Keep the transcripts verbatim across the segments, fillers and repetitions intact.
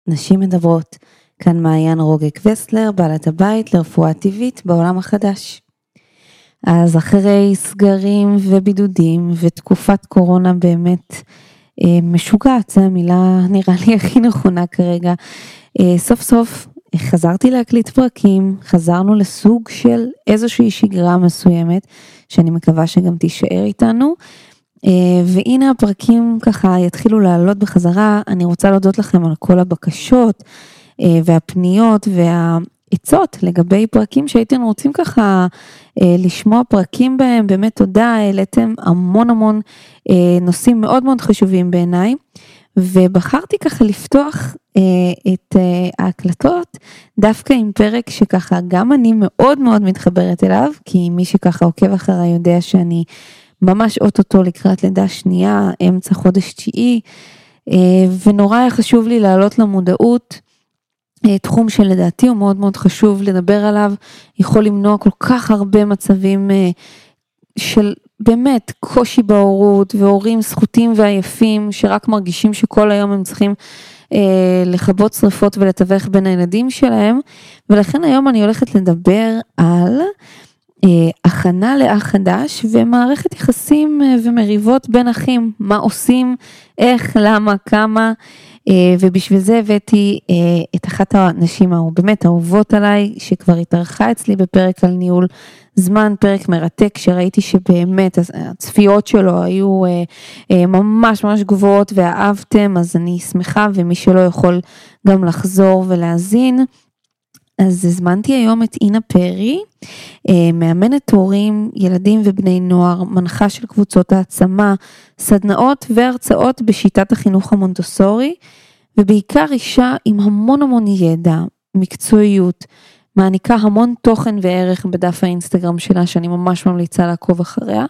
נשים מדברות. כאן מעיין רוגק וסלר, בעלת הבית לרפואה טבעית בעולם החדש. אז אחרי סגרים ובידודים ותקופת קורונה באמת משוגעת, זו המילה נראה לי הכי נכונה כרגע. סוף סוף חזרתי להקליט פרקים, חזרנו לסוג של איזושהי שגרה מסוימת, שאני מקווה שגם תישאר איתנו, והנה הפרקים ככה יתחילו לעלות בחזרה. אני רוצה להודות לכם על כל הבקשות והפניות והעצות לגבי פרקים שהייתם רוצים ככה לשמוע פרקים בהם. באמת תודה, העליתם המון המון נושאים מאוד מאוד חשובים בעיניי, ובחרתי ככה לפתוח את ההקלטות דווקא עם פרק שככה גם אני מאוד מאוד מתחברת אליו, כי מי שככה עוקב אחריי יודע שאני ממש אוטוטו לקראת לידה שנייה, אמצע חודש תשיעי, ונורא היה חשוב לי לעלות למודעות, תחום שלדעתי הוא מאוד מאוד חשוב לדבר עליו, יכול למנוע כל כך הרבה מצבים של באמת קושי בהורות, והורים זכותים ועייפים, שרק מרגישים שכל היום הם צריכים לכבות שריפות ולתווך בין הילדים שלהם, ולכן היום אני הולכת לדבר על הכנה לאח חדש ומערכת יחסים ומריבות בין אחים, מה עושים, איך, למה, כמה, ובשביל זה הבאתי את אחת הנשים באמת אהובות עליי, שכבר התארחה אצלי בפרק על ניהול זמן, פרק מרתק, שראיתי שבאמת הצפיות שלו היו ממש ממש גבוהות ואהבתם, אז אני שמחה, ומי שלא יכול גם לחזור ולהזין. אז הזמנתי היום את אינה פרי, מאמנת הורים, ילדים ובני נוער, מנחה של קבוצות העצמה, סדנאות והרצאות בשיטת החינוך המונטסורי, ובעיקר אישה עם המון המון ידע, מקצועיות, מעניקה המון תוכן וערך בדף האינסטגרם שלה, שאני ממש ממליצה לעקוב אחריה,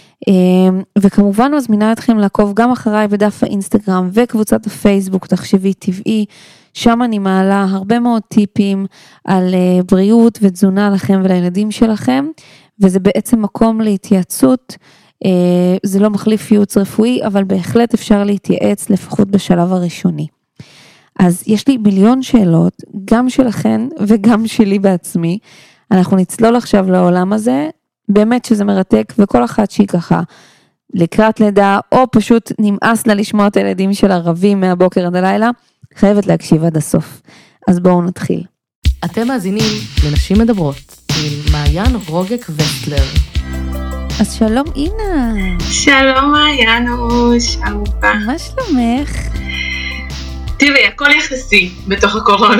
וכמובן מזמינה אתכם לעקוב גם אחריי בדף האינסטגרם וקבוצת הפייסבוק תחשבי טבעי, שם אני מעלה הרבה מאוד טיפים על בריאות ותזונה לכם ולילדים שלכם, וזה בעצם מקום להתייעצות, זה לא מחליף ייעוץ רפואי, אבל בהחלט אפשר להתייעץ לפחות בשלב הראשוני. אז יש לי מיליון שאלות, גם שלכן וגם שלי בעצמי, אנחנו נצלול עכשיו לעולם הזה, באמת שזה מרתק, וכל אחת שהיא ככה לקראת לידה, או פשוט נמאס לה לשמוע את הילדים של ערבים מהבוקר עד הלילה, חייבת להקשיב עד הסוף. אז בואו נתחיל. אתם מאזינים לנשים מדברות, עם מעיין רוגק וסלר. אז שלום אינה. שלום מעיינוש, אהובה. מה שלומך? תראי, הכל יחסי בתוך הקורונה.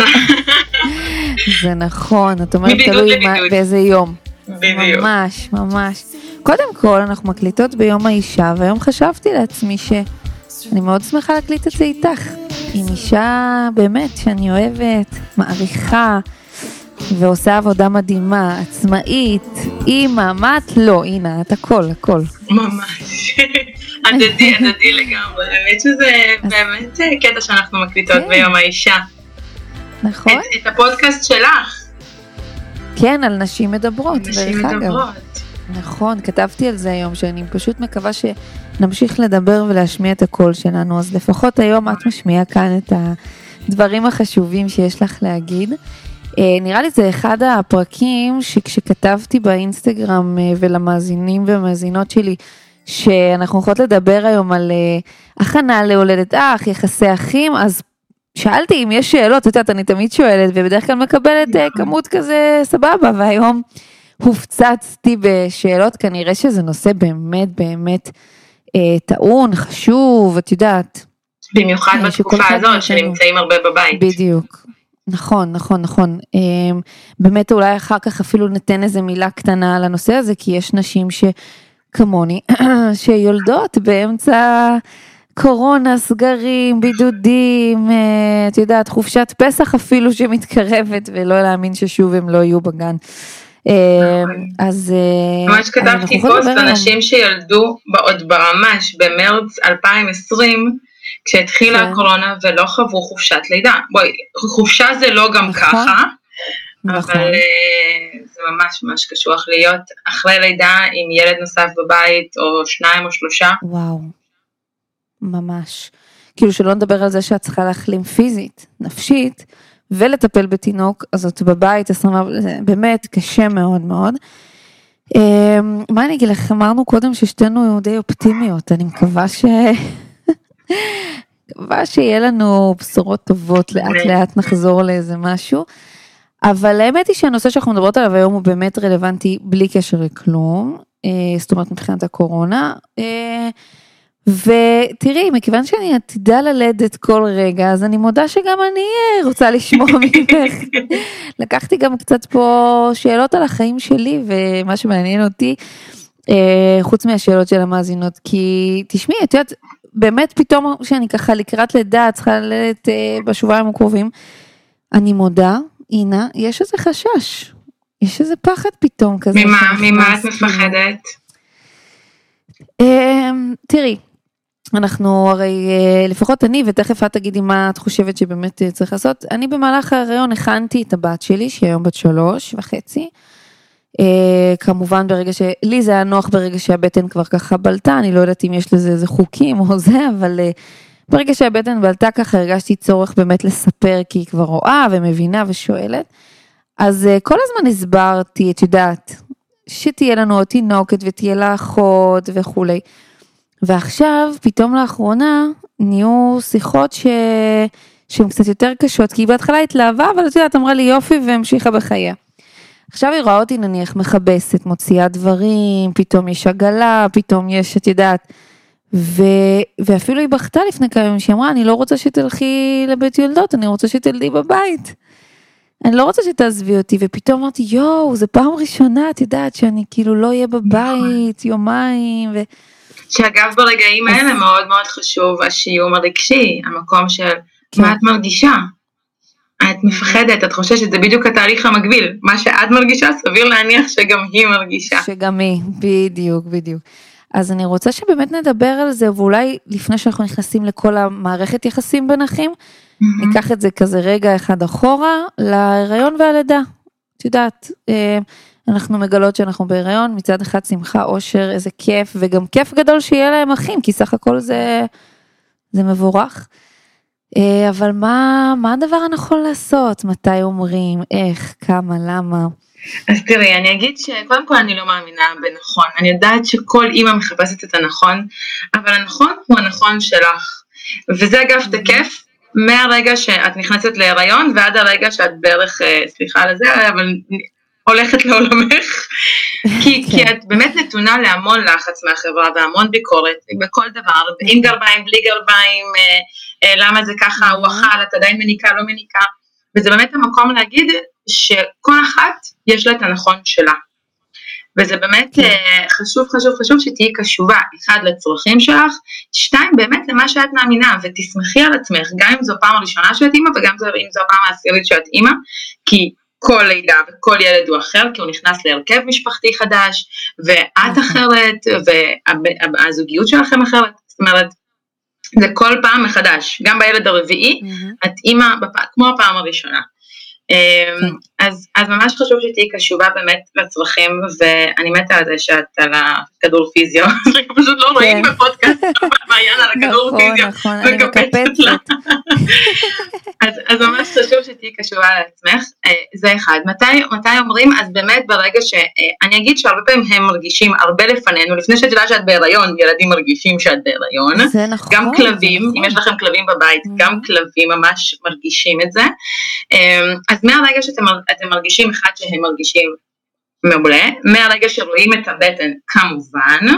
זה נכון, את אומרת תלוי באיזה יום. בדיוק. ממש, ממש. קודם כל, אנחנו מקליטות ביום האישה, והיום חשבתי לעצמי שאני מאוד שמחה להקליט את זה איתך. עם אישה באמת שאני אוהבת, מעריכה, ועושה עבודה מדהימה, עצמאית, אימא, מה את לא, הנה, את הכל, הכל. ממש. הדדי, הדדי לגמרי. האמת שזה באמת קטע שאנחנו מקליטות ביום האישה. נכון. את הפודקאסט שלך. כן, על נשים מדברות. נשים מדברות. נכון, כתבתי על זה היום, שאני פשוט מקווה שנמשיך לדבר ולהשמיע את הקול שלנו, אז לפחות היום את משמיעה כאן את הדברים החשובים שיש לך להגיד. נראה לי זה אחד הפרקים שכשכתבתי באינסטגרם ולמאזינים ומאזינות שלי, שאנחנו יכולות לדבר היום על הכנה להולדת אח, יחסי אחים, אז שאלתי אם יש שאלות, את יודעת, אני תמיד שואלת, ובדרך כלל מקבלת כמות כזה סבבה, והיום הופצצתי בשאלות, כנראה שזה נושא באמת באמת אה, טעון, חשוב, את יודעת. במיוחד בתקופה הזו, שנמצאים הרבה בבית. בדיוק, נכון, נכון, נכון. אה, באמת אולי אחר כך אפילו ניתן איזה מילה קטנה על הנושא הזה, כי יש נשים שכמוני, שיולדות באמצע קורונה, סגרים, בידודים, אה, את יודעת, חופשת פסח אפילו שמתקרבת, ולא להאמין ששוב הם לא יהיו בגן. אז ממש כתבתי פוסט אנשים שילדו עוד ברמש במרץ אלפיים ועשרים כשהתחילה הקורונה ולא חוו חופשת לידה. בואי, חופשה זה לא גם ככה, אבל זה ממש ממש קשוח להיות אחרי לידה עם ילד נוסף בבית או שניים או שלושה. וואו, ממש. כאילו שלא נדבר על זה שאת צריכה להחלים פיזית, נפשית, ולטפל בתינוק, אז את בבית, זה באמת קשה מאוד מאוד. מה אני אגיד לך, אמרנו קודם ששתינו די אופטימיות, אני מקווה ש... מקווה שיהיה לנו בשורות טובות, לאט לאט נחזור לאיזה משהו, אבל האמת היא שהנושא שאנחנו מדברות עליו היום הוא באמת רלוונטי בלי קשר לכלום, זאת אומרת מבחינת הקורונה, ותראי, מכיוון שאני עתידה ללדת כל רגע, אז אני מודה שגם אני רוצה לשמוע ממך. לקחתי גם קצת פה שאלות על החיים שלי, ומה שמעניין אותי, חוץ מהשאלות של המאזינות, כי תשמעי, את יודעת, באמת פתאום שאני ככה לקראת לידה, צריכה ללדת בשבועיים הקרובים, אני מודה, הנה, יש איזה חשש, יש איזה פחד פתאום כזה. ממה, ממה את מפחדת? תראי, אנחנו הרי, לפחות אני, ותכף את תגידי מה את חושבת שבאמת צריך לעשות, אני במהלך ההיריון הכנתי את הבת שלי, שהיא היום בת שלוש וחצי, כמובן ברגע שלי זה היה נוח ברגע שהבטן כבר ככה בלטה, אני לא יודעת אם יש לזה איזה חוקים או זה, אבל ברגע שהבטן בלטה ככה הרגשתי צורך באמת לספר, כי היא כבר רואה ומבינה ושואלת, אז כל הזמן הסברתי, את יודעת, שתהיה לנו עוד תינוקת ותהיה לה אחות וכולי, ועכשיו פתאום לאחרונה נהיו שיחות ש... שהן קצת יותר קשות, כי היא בהתחלה התלהבה, אבל את יודעת, אמרה לי יופי והמשיכה בחייה. עכשיו היא רואה אותי נניח מחבסת, מוציאה דברים, פתאום יש עגלה, פתאום יש, את יודעת, ו... ואפילו היא בכתה לפני כמה ימים, שהיא אמרה, אני לא רוצה שתלכי לבית יולדות, אני רוצה שתלדי בבית. אני לא רוצה שתעזבי אותי, ופתאום אמרתי, יואו, זה פעם ראשונה, את יודעת, שאני כאילו לא אהיה בבית, יומיים, ו... שאגב ברגעים האלה מאוד מאוד חשוב, השיום הרגשי, המקום של מה את מרגישה, את מפחדת, את חוששת, זה בדיוק התהליך המקביל, מה שאת מרגישה, סביר להניח שגם היא מרגישה. שגם היא, בדיוק, בדיוק. אז אני רוצה שבאמת נדבר על זה, ואולי לפני שאנחנו נכנסים לכל המערכת יחסים בין אחים, ניקח את זה כזה רגע אחד אחורה, להיריון והלידה. את יודעת, אנחנו מגלות שאנחנו בהיריון, מצד אחד שמחה, אושר, איזה כיף, וגם כיף גדול שיהיה להם אחים, כי סך הכל זה, זה מבורך. אבל מה, מה הדבר הנכון לעשות? מתי אומרים, איך, כמה, למה? אז תראי, אני אגיד שקודם כל אני לא מאמינה בנכון, אני יודעת שכל אימא מחפשת את הנכון, אבל הנכון הוא הנכון שלך, וזה אגב תקף, מהרגע שאת נכנסת להיריון, ועד הרגע שאת בערך, סליחה על זה, אבל הולכת לעולמך, כי, כי את באמת נתונה להמון לחץ מהחברה, והמון ביקורת, בכל דבר, עם גרביים, בלי גרביים, למה זה ככה, הוא אכל, את עדיין מניקה, לא מניקה, וזה באמת המקום להגיד שכל אחת יש לה את הנכון שלה, וזה באמת חשוב, חשוב, חשוב שתהיי קשובה, אחד לצרכים שלך, שתיים באמת למה שאת מאמינה, ותשמחי על עצמך, גם אם זו פעם הראשונה שאת אימא, וגם אם זו הפעם העשירית שאת אימא, כי כל לידה וכל ילד הוא אחר, כי הוא נכנס להרכב משפחתי חדש, ואת אחרת, והזוגיות שלכם אחרת, זאת אומרת, זה כל פעם מחדש, גם בילד הרביעי, את אימא כמו הפעם הראשונה. אז, אז ממש חשוב שתהיי קשובה באמת לצרכים, ואני מתה על זה שאת על הכדור פיזיו, פשוט לא רואים בפודקאסט, מעיין על הכדור פיזיו, נכון, נכון, אני מקפצת. אז ממש חשוב שתהיי קשובה לעצמך, זה אחד. מתי, מתי אומרים? אז באמת ברגע שאני אגיד שהרבה פעמים הם מרגישים הרבה לפנינו, לפני שאת יודעת שאת בהיריון, ילדים מרגישים שאת בהיריון, זה נכון, גם כלבים, אם יש לכם כלבים בבית, גם כלבים ממש מרגישים את זה, אז מהרגע שאתם אתם מרגישים אחד שהם מרגישים מעולה, מהרגע שרואים את הבטן כמובן,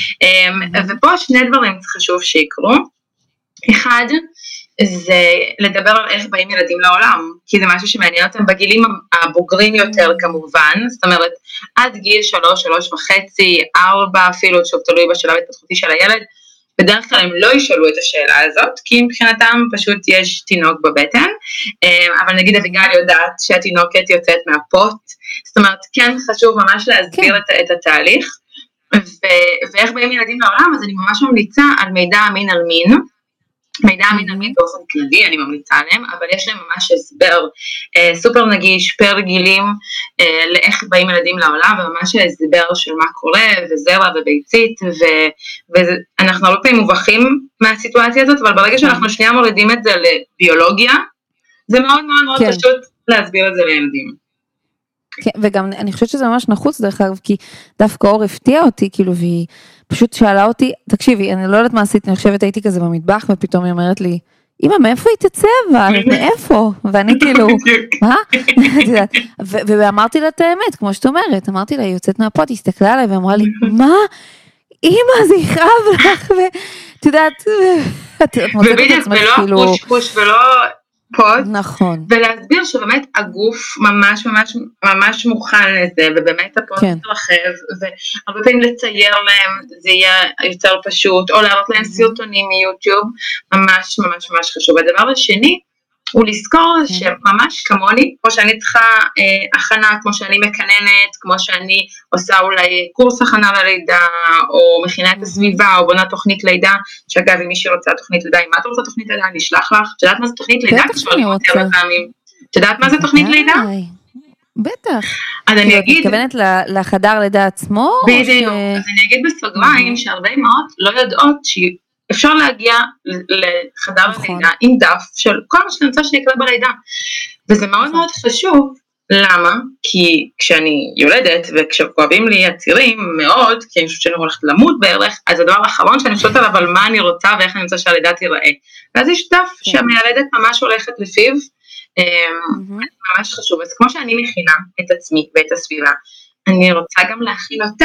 ופה שני דברים חשוב שיקרו, אחד זה לדבר על איך באים ילדים לעולם, כי זה משהו שמעניין אותם בגילים הבוגרים יותר כמובן, זאת אומרת עד גיל שלוש, שלוש וחצי, ארבע אפילו, שוב תלוי בשלב התפתחותי של הילד, בדרך כלל הם לא ישאלו את השאלה הזאת, כי מבחינתם פשוט יש תינוק בבטן, אבל נגיד אביגל יודעת שהתינוקת יוצאת מהפוט, זאת אומרת כן חשוב ממש להסביר את, את התהליך, ו, ואיך באים ילדים לעולם, אז אני ממש ממליצה על מידע אמין על מין, מידע מינהלי באופן כללי, אני ממליצה עליהם, אבל יש להם ממש הסבר אה, סופר נגיש, פר גילים, אה, לאיך באים ילדים לעולם, וממש הסבר של מה קורה, וזרע וביצית, ו, ואנחנו הרבה פעמים מובכים מהסיטואציה הזאת, אבל ברגע שאנחנו שנייה מורידים את זה לביולוגיה, זה מאוד מאוד מאוד כן. פשוט להסביר את זה לילדים. כן, וגם אני חושבת שזה ממש נחוץ דרך אגב, כי דווקא אור הפתיע אותי, כאילו, והיא פשוט שאלה אותי, תקשיבי, אני לא יודעת מה עשית, אני חושבת הייתי כזה במטבח, ופתאום היא אומרת לי, אמא, מאיפה היא תצא, אבל מאיפה? ואני כאילו, מה? ואמרתי לה את האמת, כמו שאת אומרת, אמרתי לה, היא יוצאת מהפות, היא הסתכלה עליי, ואמרה לי, מה? אמא, זה יכאב לך, ואת יודעת, את מוצאת את עצמך, כאילו, ולא פוש ולא פוד, נכון. ולהסביר שבאמת הגוף ממש ממש ממש מוכן לזה, ובאמת הפוד מתרחב, והרבה פעמים לצייר להם, זה יהיה יותר פשוט, או להראות להם סרטונים מיוטיוב, ממש ממש ממש חשוב. הדבר השני, הוא לזכור שממש כמוני, כמו שאני צריכה אה, הכנה, כמו שאני מקננת, כמו שאני עושה אולי קורס הכנה ללידה, או מכינה את הסביבה, או בונה תוכנית לידה, שאגב, אם מישהי רוצה תוכנית לידה, אם את רוצה תוכנית לידה, אני אשלח לך. את יודעת מה זה תוכנית לידה? את יודעת מה זה תוכנית לידה? בטח. אז אני אגיד... את מתכוונת לחדר לידה עצמו? בדיוק. אז אני אגיד בסוגריים, שהרבה אמהות לא יודעות שהיא... אפשר להגיע לחדר הלידה עם דף של כל מה שאני רוצה שיקרה בלידה, וזה מאוד מאוד חשוב. למה? כי כשאני יולדת וכשכואבים לי הצירים מאוד, כי אני חושבת שאני הולכת למות בערך, אז הדבר האחרון שאני חושבת עליו על מה אני רוצה ואיך אני רוצה שהלידה תיראה, ואז יש דף שהמיילדת ממש הולכת לפיו, ממש חשוב. אז כמו שאני מכינה את עצמי ואת הסביבה, אני רוצה גם להכין אותה,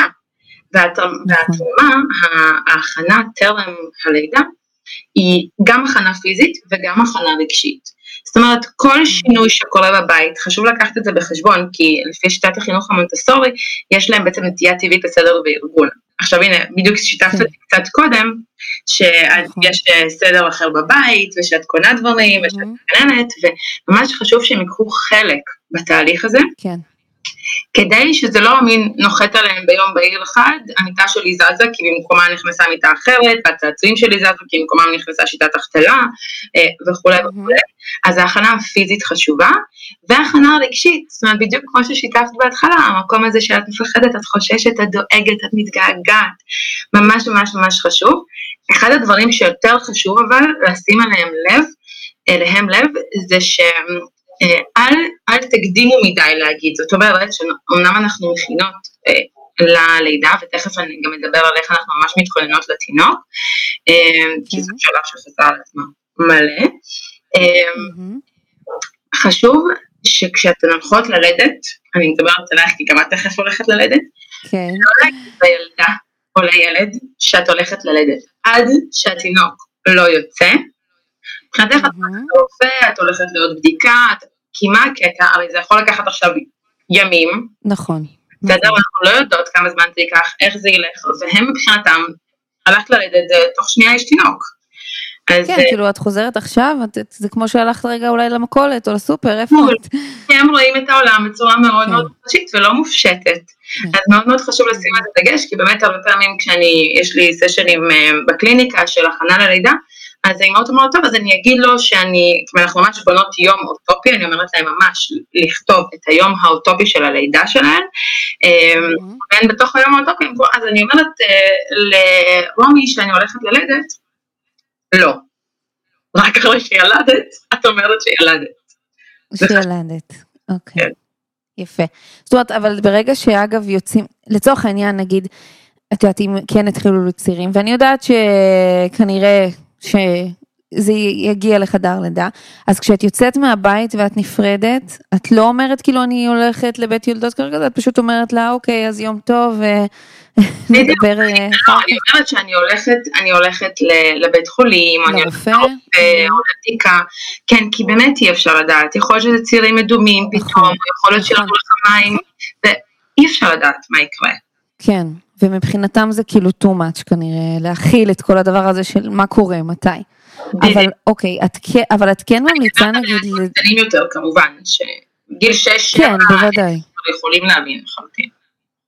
והתרומה, ההכנה טרם הלידה, היא גם הכנה פיזית וגם הכנה רגשית. זאת אומרת, כל שינוי שקורה בבית, חשוב לקחת את זה בחשבון, כי לפי שיטת החינוך המונטסורי, יש להם בעצם נטייה טבעית לסדר וארגון. עכשיו הנה, בדיוק שיתפת אותי קצת קודם, שיש סדר אחר בבית, ושאת קונה דברים, ושאת מקננת, וממש חשוב שהם יקחו חלק בתהליך הזה. כן. כדי שזה לא מין נוחת עליהם ביום בהיר אחד, המיטה שלי זזה כי במקומה נכנסה מיטה אחרת, והצעצועים שלי זזו כי במקומה נכנסה שיטת החתלה, וכו' וכו'. אז ההכנה הפיזית חשובה, וההכנה הרגשית, זאת אומרת בדיוק כמו ששיתפת בהתחלה, המקום הזה שאת מפחדת, את חוששת, את דואגת, את מתגעגעת, ממש ממש ממש חשוב. אחד הדברים שיותר חשוב אבל לשים עליהם לב, אליהם לב, זה שהם, אל, אל תקדימו מדי להגיד, זאת אומרת שאומנם אנחנו מכינות אה, ללידה, ותכף אני גם מדבר על איך אנחנו ממש מתכוננות לתינוק, אה, כי זאת שאלה שחזרה על עצמה מלא. אה, חשוב שכשאתן הולכות ללדת, אני מדברת עליך כי גם את תכף הולכת ללדת, כן. לא להגיד לילדה או לילד שאת הולכת ללדת, עד שהתינוק לא יוצא, מבחינתך את רופא, את הולכת להיות בדיקה, כי מה הקטע, הרי זה יכול לקחת עכשיו ימים. נכון. בסדר, אנחנו לא יודעות כמה זמן זה ייקח, איך זה ילך, והם מבחינתם, הלכת ללדת, תוך שנייה יש תינוק. כן, כאילו את חוזרת עכשיו, זה כמו שהלכת רגע אולי למכולת או לסופר, איפה את? הם רואים את העולם בצורה מאוד מאוד חדשית ולא מופשטת. אז מאוד מאוד חשוב לשים את הדגש, כי באמת הרבה פעמים כשאני, יש לי סשנים בקליניקה של הכנה ללידה, אז האמהות אומרות, טוב, אז אני אגיד לו שאני, אנחנו ממש בונות יום אוטופי, אני אומרת להם ממש לכתוב את היום האוטופי של הלידה שלהן, ואין בתוך היום האוטופי, אז אני אומרת לרומי שאני הולכת ללדת, לא, רק אחרי שילדת, את אומרת שילדת. שילדת, אוקיי, יפה. זאת אומרת, אבל ברגע שאגב יוצאים, לצורך העניין נגיד, את יודעת אם כן התחילו לצעירים, ואני יודעת שכנראה, שזה יגיע לחדר לידה, אז כשאת יוצאת מהבית ואת נפרדת, את לא אומרת כאילו אני הולכת לבית יולדות כרגע, את פשוט אומרת לה אוקיי, אז יום טוב, ונדבר. אני אומרת שאני הולכת, אני הולכת לבית חולים, או אני הולכת לבדיקה, כן, כי באמת אי אפשר לדעת, יכול להיות שזה צירים מדומים פתאום, יכול להיות שירדו לך מים, ואי אפשר לדעת מה יקרה. כן. ומבחינתם זה כאילו too much כנראה, להכיל את כל הדבר הזה של מה קורה, מתי. אבל אוקיי, אבל את כן ממליצה נגיד... קטנים יותר כמובן, שגיל שש... כן, בוודאי. יכולים להבין לחלוטין.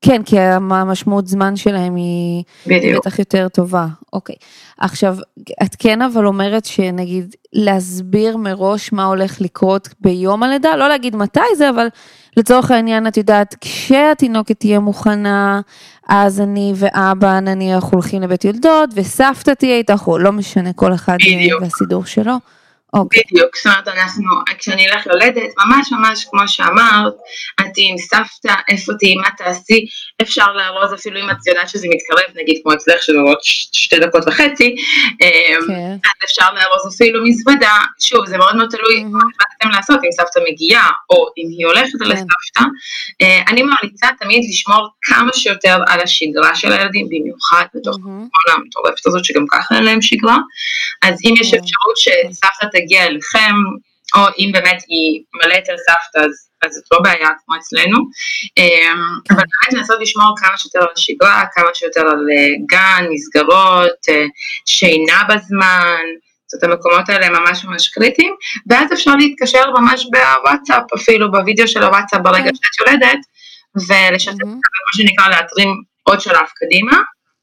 כן, כי המשמעות זמן שלהם היא בטח יותר טובה. אוקיי. עכשיו, את כן אבל אומרת שנגיד להסביר מראש מה הולך לקרות ביום הלידה, לא להגיד מתי זה, אבל לצורך העניין את יודעת, כשהתינוקת תהיה מוכנה, אז אני ואבא נניח הולכים לבית יולדות, וסבתא תהיה איתך, או לא משנה, כל אחד והסידור שלו. בדיוק, זאת אומרת, אנחנו, כשאני אלך לולדת, ממש ממש כמו שאמרת, את תהי עם סבתא, איפה תהי, מה תעשי, אפשר לארוז אפילו אם את יודעת שזה מתקרב, נגיד כמו אצלך שזה עוד שתי דקות וחצי, אז אפשר לארוז אפילו מזוודה, שוב, זה מאוד מאוד תלוי מה אתם לעשות, אם סבתא מגיעה, או אם היא הולכת לסבתא, אני ממליצה תמיד לשמור כמה שיותר על השגרה של הילדים, במיוחד בתוך הקורונה המטורפת הזאת, שגם ככה אין להם שגרה, אז אם יש אפשרות שסבתא תגיע אליכם, או אם באמת היא מלא אצל סבתא, אז, אז זאת לא בעיה כמו אצלנו, אבל באמת לנסות לשמור כמה שיותר על השגרה, כמה שיותר על גן, מסגרות, שינה בזמן, זאת המקומות האלה ממש ממש קריטיים, ואז אפשר להתקשר ממש בוואטסאפ, אפילו בווידאו של הוואטסאפ ברגע שאת יולדת, ולשתף מה שנקרא להתרים עוד שלב קדימה.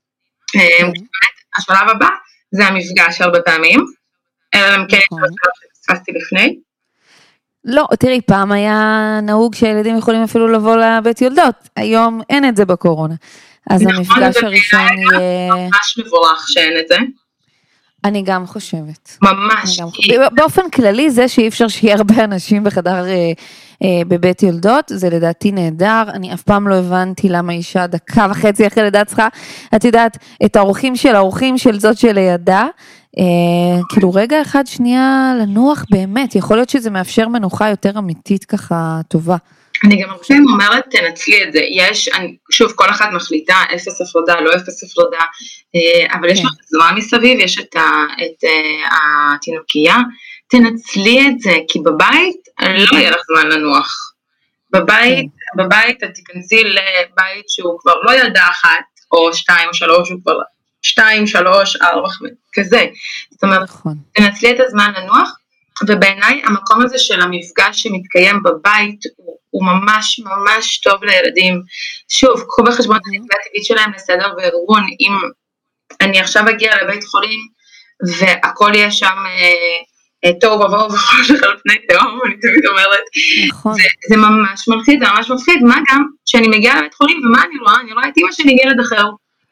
השלב הבא זה המפגש הרבה פעמים, אלא אם כן שפספסתי לפני. לא, תראי, פעם היה נהוג שהילדים יכולים אפילו לבוא לבית יולדות, היום אין את זה בקורונה, אז המפגש הראשון יהיה... ממש מבורך שאין את זה. אני גם חושבת. ממש. באופן כללי זה שאי אפשר שיהיה הרבה אנשים בחדר בבית יולדות, זה לדעתי נהדר, אני אף פעם לא הבנתי למה אישה דקה וחצי אחרי לידה צריכה, את יודעת, את האורחים של האורחים של זאת שלידה, כאילו רגע אחד שנייה לנוח באמת, יכול להיות שזה מאפשר מנוחה יותר אמיתית ככה טובה. אני גם הרבה אומרת, תנצלי את זה, יש, אני, שוב, כל אחת מחליטה, אפס הפרדה, לא אפס הפרדה, אבל יש לך זמן מסביב, יש את, ה, את התינוקייה, תנצלי את זה, כי בבית לא יהיה לך זמן לנוח. בבית, בבית את תיכנסי לבית שהוא כבר לא ילדה אחת, או שתיים או שלוש, הוא כבר שתיים, שלוש, ארבע, כזה. זאת אומרת, תנצלי את הזמן לנוח, ובעיניי המקום הזה של המפגש שמתקיים בבית הוא, הוא ממש ממש טוב לילדים. שוב, קחו בחשבון את הנקודה הטבעית שלהם לסדר וארגון. אם אני עכשיו אגיע לבית חולים והכל יהיה שם אה, אה, טוב ובואו וחושך על פני תהום, אני תמיד אומרת, נכון. זה, זה ממש מלחיד, זה ממש מפחיד. מה גם שאני מגיעה לבית חולים ומה אני רואה? אני רואה את אמא שלי ילד אחר.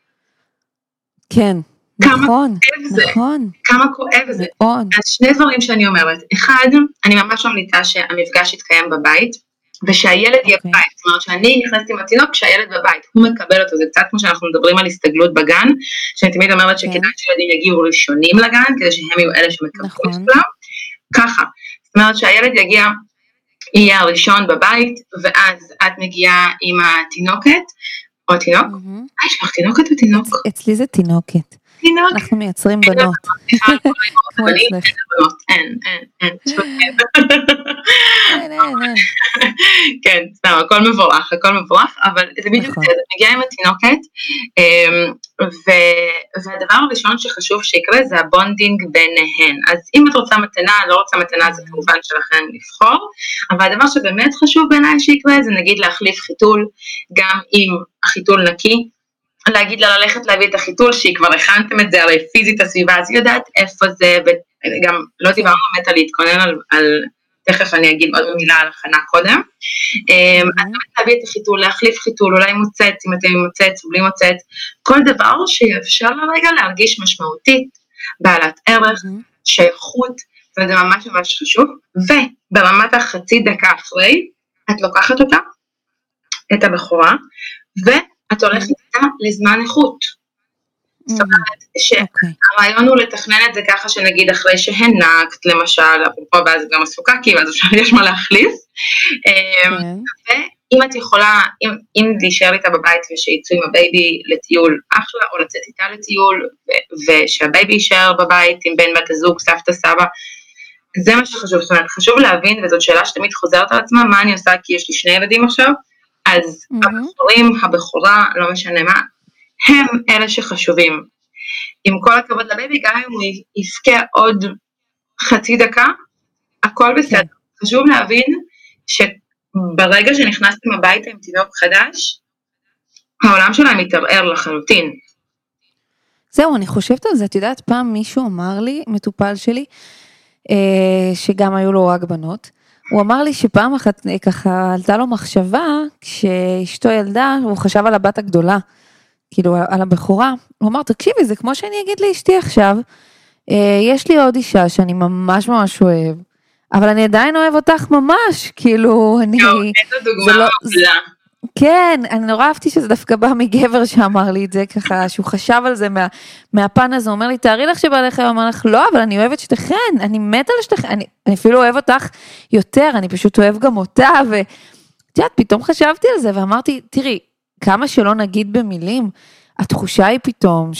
כן. נכון, נכון. כמה כואב זה. אז שני דברים שאני אומרת. אחד, אני ממש ממליצה שהמפגש יתקיים בבית, ושהילד יהיה בבית. זאת אומרת שאני נכנסת עם התינוק כשהילד בבית, הוא מקבל אותו. זה קצת כמו שאנחנו מדברים על הסתגלות בגן, שאני תמיד אומרת שכדאי שילדים יגיעו ראשונים לגן, כדי שהם יהיו אלה שמקבלים אותם. ככה. זאת אומרת שהילד יגיע, יהיה הראשון בבית, ואז את מגיעה עם התינוקת, או תינוק. אה, יש לך תינוקת או תינוק? אצלי זה תינוקת. אנחנו מייצרים בנות. אין, אין, אין. כן, סתם, הכל מבורך, הכל מבורך, אבל זה בדיוק זה, זה מגיע עם התינוקת, והדבר הראשון שחשוב שיקרה זה הבונדינג ביניהן. אז אם את רוצה מתנה, לא רוצה מתנה, זה כמובן שלכם לבחור, אבל הדבר שבאמת חשוב בעיניי שיקרה, זה נגיד להחליף חיתול, גם אם החיתול נקי, להגיד לה ללכת להביא את החיתול, שהיא כבר הכנתם את זה, הרי פיזית הסביבה, אז היא יודעת איפה זה, וגם לא דיברנו באמת על להתכונן על, על, תכף אני אגיד עוד מילה על הכנה קודם, אז באמת להביא את החיתול, להחליף חיתול, אולי מוצץ, אם אתם מוצץ או בלי מוצץ, כל דבר שיאפשר לרגע להרגיש משמעותית, בעלת ערך, שייכות, וזה ממש ממש חשוב, וברמת החצי דקה אחרי, את לוקחת אותה, את הבחורה, ו... את הולכת איתה לזמן איכות. זאת אומרת שהרעיון הוא לתכנן את זה ככה שנגיד אחרי שהנקת, למשל, אפרופו ואז גם עסוקה, כי אז יש מה להחליף. ואם את יכולה, אם להישאר איתה בבית ושיצאו עם הבייבי לטיול אחלה, או לצאת איתה לטיול, ושהבייבי יישאר בבית עם בן בת הזוג, סבתא, סבא, זה מה שחשוב. זאת אומרת, חשוב להבין, וזאת שאלה שתמיד חוזרת על עצמה, מה אני עושה כי יש לי שני ילדים עכשיו, אז הבחורים, הבחורה, לא משנה מה, הם אלה שחשובים. עם כל הכבוד לבייבי, גם אם הוא יפקע עוד חצי דקה, הכל בסדר. חשוב להבין שברגע שנכנסתם הביתה עם תינוק חדש, העולם שלהם מתערער לחלוטין. זהו, אני חושבת על זה, את יודעת, פעם מישהו אמר לי, מטופל שלי, שגם היו לו רק בנות, הוא אמר לי שפעם אחת ככה עלתה לו מחשבה, כשאשתו ילדה, הוא חשב על הבת הגדולה, כאילו על הבחורה, הוא אמר, תקשיבי, זה כמו שאני אגיד לאשתי עכשיו, יש לי עוד אישה שאני ממש ממש אוהב, אבל אני עדיין אוהב אותך ממש, כאילו, אני... יו, איזו דוגמה לא, מובלה. כן, אני נורא אהבתי שזה דווקא בא מגבר שאמר לי את זה ככה, שהוא חשב על זה מה, מהפן הזה, הוא אומר לי, תארי לך שבעליך, הוא אומר לך, לא, אבל אני אוהבת שתכן, אני מת על שתכן, אני, אני אפילו אוהב אותך יותר, אני פשוט אוהב גם אותה, ואת יודעת, פתאום חשבתי על זה, ואמרתי, תראי, כמה שלא נגיד במילים, התחושה היא פתאום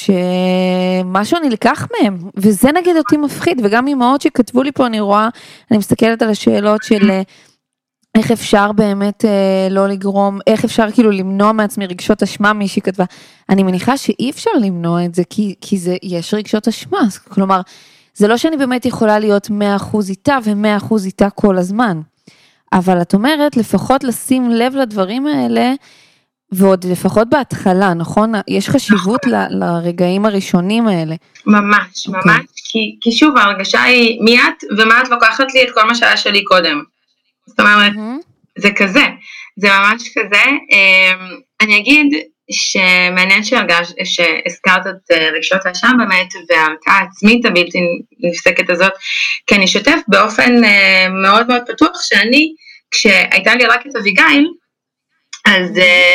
שמשהו נלקח מהם, וזה נגיד אותי מפחיד, וגם אמהות שכתבו לי פה, אני רואה, אני מסתכלת על השאלות של... איך אפשר באמת אה, לא לגרום, איך אפשר כאילו למנוע מעצמי רגשות אשמה, מישהי כתבה, אני מניחה שאי אפשר למנוע את זה, כי, כי זה, יש רגשות אשמה, כלומר, זה לא שאני באמת יכולה להיות מאה אחוז איתה, ו-מאה אחוז איתה כל הזמן, אבל את אומרת, לפחות לשים לב לדברים האלה, ועוד לפחות בהתחלה, נכון? יש חשיבות ל, לרגעים הראשונים האלה. ממש, okay. ממש, כי, כי שוב, ההרגשה היא מי את, ומה את לוקחת לי את כל מה שהיה שלי קודם. זאת אומרת, זה כזה, זה ממש כזה, אני אגיד שמעניין שהזכרת את רגשות האשם באמת, וההרתעה העצמית הבלתי נפסקת הזאת, כי אני אשתף באופן מאוד מאוד פתוח, שאני, כשהייתה לי רק את אביגיל, אז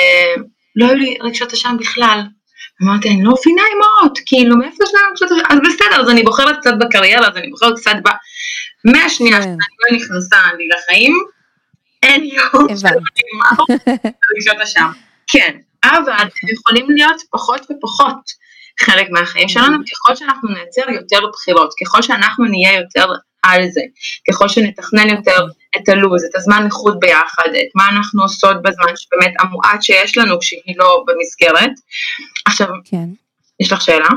לא היו לי רגשות האשם בכלל, אמרתי, אני לא מבינה אמהות, כאילו מאיפה יש להם רגשות האשם, אז בסדר, אז אני בוחרת קצת בקריירה, אז אני בוחרת קצת ב... מהשנייה שאני לא נכנסה לי לחיים, אין יום שלא נגמר רגשות אשם. כן, אבל הם יכולים להיות פחות ופחות חלק מהחיים שלנו, ככל שאנחנו נייצר יותר בחירות, ככל שאנחנו נהיה יותר על זה, ככל שנתכנן יותר את הלוז, את הזמן לחוד ביחד, את מה אנחנו עושות בזמן שבאמת המועט שיש לנו כשהיא לא במסגרת. עכשיו, יש לך שאלה?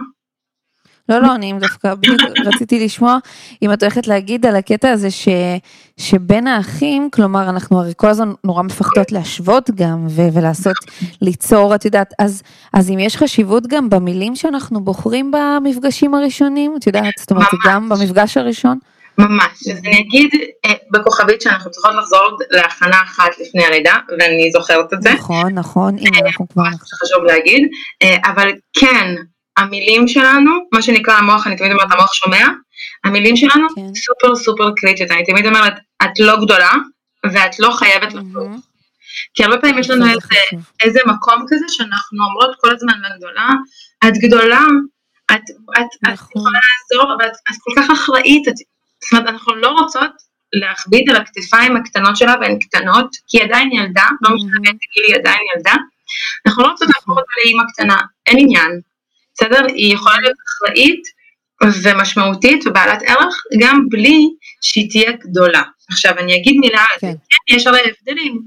לא, לא, אני דווקא בדיוק רציתי לשמוע, אם את הולכת להגיד על הקטע הזה ש, שבין האחים, כלומר, אנחנו הרי כל הזמן נורא מפחדות להשוות גם, ו, ולעשות, ליצור, את יודעת, אז, אז אם יש חשיבות גם במילים שאנחנו בוחרים במפגשים הראשונים, את יודעת, זאת אומרת, גם במפגש הראשון? ממש, אז אני אגיד בכוכבית שאנחנו צריכות לחזור להכנה אחת לפני הלידה, ואני זוכרת את זה. נכון, נכון, הנה אנחנו כבר נחזור. חשוב להגיד, אבל כן, המילים שלנו, מה שנקרא המוח, אני תמיד אומרת, המוח שומע, המילים שלנו כן. סופר סופר קריטיות, אני תמיד אומרת, את לא גדולה, ואת לא חייבת לחזור. כי הרבה פעמים יש לנו איזה, איזה מקום כזה, שאנחנו אומרות כל הזמן לגדולה, את גדולה, את, את, את יכולה לעזור, אבל את, את כל כך אחראית, את, זאת אומרת, אנחנו לא רוצות להכביד על הכתפיים הקטנות שלה, והן קטנות, כי היא עדיין ילדה, לא משנה, תגידי לי עדיין ילדה, אנחנו לא רוצות להפוך אותה לאמא קטנה, אין עניין. בסדר? היא יכולה להיות אחראית ומשמעותית ובעלת ערך, גם בלי שהיא תהיה גדולה. עכשיו, אני אגיד מילה, כן, כן יש הרי הבדלים.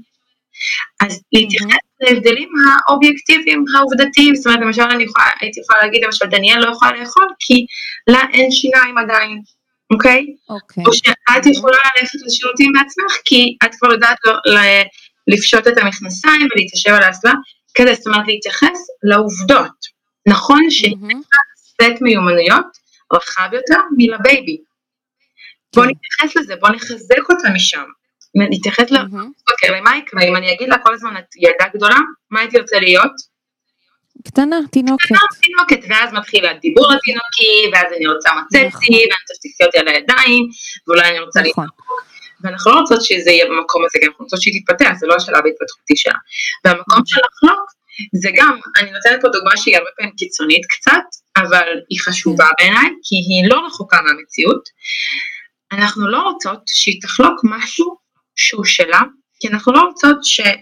אז להתייחס להבדלים האובייקטיביים, העובדתיים, זאת אומרת, למשל, אני יכולה, הייתי יכולה להגיד, למשל, דניאל לא יכולה לאכול, כי לה אין שיניים עדיין, אוקיי? אוקיי. או שאת יכולה ללכת לשירותים בעצמך, כי את כבר יודעת לפשוט את המכנסיים ולהתיישב על האסלה, כדי, זאת אומרת, להתייחס לעובדות. נכון שהיא סט מיומנויות רחב יותר מלבייבי. בוא נתייחס לזה, בוא נחזק אותה משם. נתייחס לה, אוקיי, מה יקרה? אם אני אגיד לה כל הזמן, את ילדה גדולה, מה הייתי רוצה להיות? קטנה, תינוקת. קטנה, תינוקת, ואז מתחיל הדיבור התינוקי, ואז אני רוצה מצאתי, ואני רוצה שתקפי אותי על הידיים, ואולי אני רוצה להתנוק, ואנחנו לא רוצות שזה יהיה במקום הזה, כי אנחנו רוצות שהיא תתפתח, זה לא השלב ההתפתחותי שלה. והמקום של לחלוק, זה גם, אני נותנת פה דוגמה שהיא הרבה פעמים קיצונית קצת, אבל היא חשובה בעיניי, כי היא לא רחוקה מהמציאות. אנחנו לא רוצות שהיא תחלוק משהו שהוא שלה, כי אנחנו לא רוצות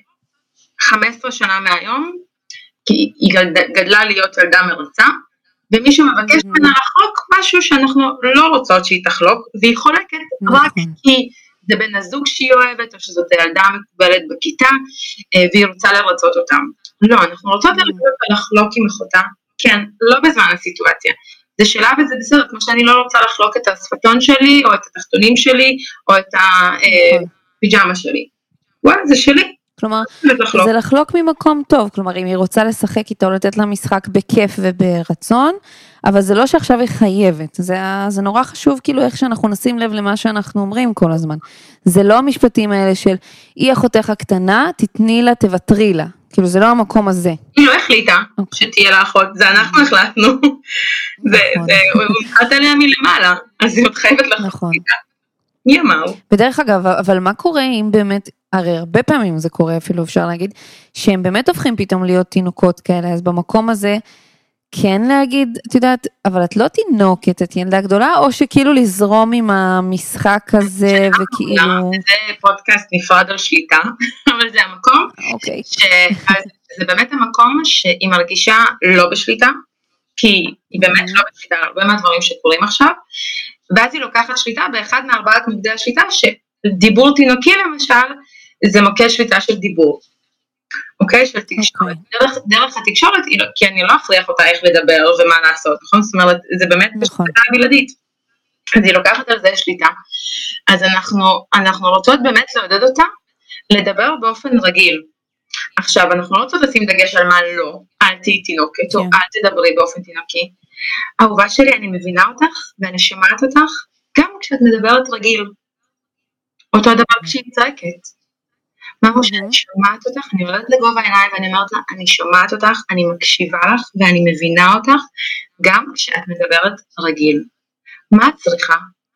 ש-חמש עשרה שנה מהיום, כי היא גדלה להיות ילדה מרצה, ומישהו מבקש ממנה לחלוק משהו שאנחנו לא רוצות שהיא תחלוק, והיא חולקת רק כי זה בן הזוג שהיא אוהבת, או שזאת ילדה מקובלת בכיתה, והיא רוצה לרצות אותם. לא, אנחנו רוצות לחלוק עם אחותה, כן, לא בזמן הסיטואציה. זה שלה וזה בסדר, כמו שאני לא רוצה לחלוק את השפתון שלי, או את התחתונים שלי, או את הפיג'מה שלי. וואי, זה שלי. כלומר, זה לחלוק ממקום טוב, כלומר, אם היא רוצה לשחק איתו, לתת לה משחק בכיף וברצון, אבל זה לא שעכשיו היא חייבת, זה, זה נורא חשוב, כאילו, איך שאנחנו נשים לב למה שאנחנו אומרים כל הזמן. זה לא המשפטים האלה של, היא אחותך הקטנה, תתני לה, תוותרי לה. כאילו, זה לא המקום הזה. היא לא החליטה שתהיה לה אחות, זה אנחנו החלטנו. זה, הוא הנחת עליה מלמעלה, אז היא עוד חייבת לחלוק איתה. מי אמר? בדרך אגב, אבל מה קורה אם באמת, הרי הרבה פעמים זה קורה, אפילו אפשר להגיד, שהם באמת הופכים פתאום להיות תינוקות כאלה, אז במקום הזה, כן להגיד, את יודעת, אבל את לא תינוקת, את ילדה גדולה, או שכאילו לזרום עם המשחק הזה, וכאילו... זה פודקאסט נפרד על שליטה, אבל זה המקום, אוקיי. זה באמת המקום שהיא מרגישה לא בשליטה, כי היא באמת לא בשליטה, הרבה מהדברים שקורים עכשיו, ואז היא לוקחת שליטה באחד מארבעת מוקדי השליטה, שדיבור תינוקי למשל, זה מוקד שליטה של דיבור. אוקיי? של תקשורת. דרך, דרך התקשורת, כי אני לא אכריח אותה איך לדבר ומה לעשות, נכון? זאת אומרת, זה באמת בשליטה בלעדית. אז היא לוקחת על זה שליטה. אז אנחנו, אנחנו רוצות באמת לעודד אותה, לדבר באופן רגיל. עכשיו, אנחנו לא רוצות לשים דגש על מה לא, אל תהי תינוקת, או אל תדברי באופן תינוקי. אהובה שלי, אני מבינה אותך, ואני שומעת אותך, גם כשאת מדברת רגיל. אותו דבר כשהיא צועקת. ממש שאני שומעת אותך, אני עולדת לגובה העיניים, ואני אומרת לה, אני שומעת אותך, אני מקשיבה לך, ואני מבינה אותך, גם כשאת מדברת רגיל. מה את צריכה?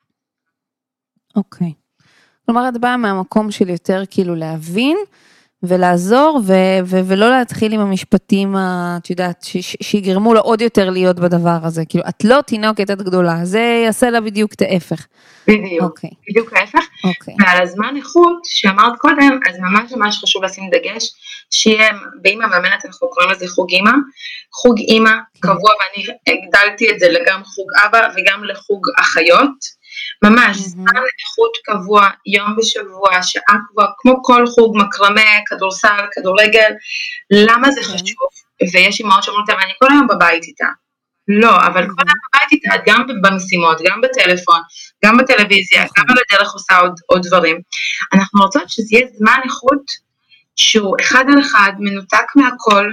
אוקיי. כלומר, את באה מהמקום של יותר כאילו להבין, ולעזור, ו- ו- ולא להתחיל עם המשפטים, את יודעת, ש- ש- שיגרמו לו עוד יותר להיות בדבר הזה. כאילו, את לא תינוקת, את גדולה, זה יעשה לה בדיוק את ההפך. בדיוק, okay. בדיוק ההפך. Okay. ועל הזמן איכות, שאמרת קודם, אז ממש ממש חשוב לשים דגש, שיהיה, באמא מאמנת, אנחנו קוראים לזה חוג אמא, חוג אמא okay. קבוע, ואני הגדלתי את זה לגם חוג אבא, וגם לחוג אחיות, ממש, mm-hmm. זמן איכות קבוע, יום בשבוע, שעה קבוע, כמו כל חוג, מקרמה, כדורסל, כדורגל, למה זה okay. חשוב? ויש אימהות שאומרות, אני כל היום בבית איתה. לא, אבל mm-hmm. כל היום בבית איתה, גם במשימות, גם בטלפון, גם בטלוויזיה, mm-hmm. גם על הדרך עושה עוד, עוד דברים. אנחנו רוצות שזה יהיה זמן איכות, שהוא אחד על אחד, מנותק מהכל,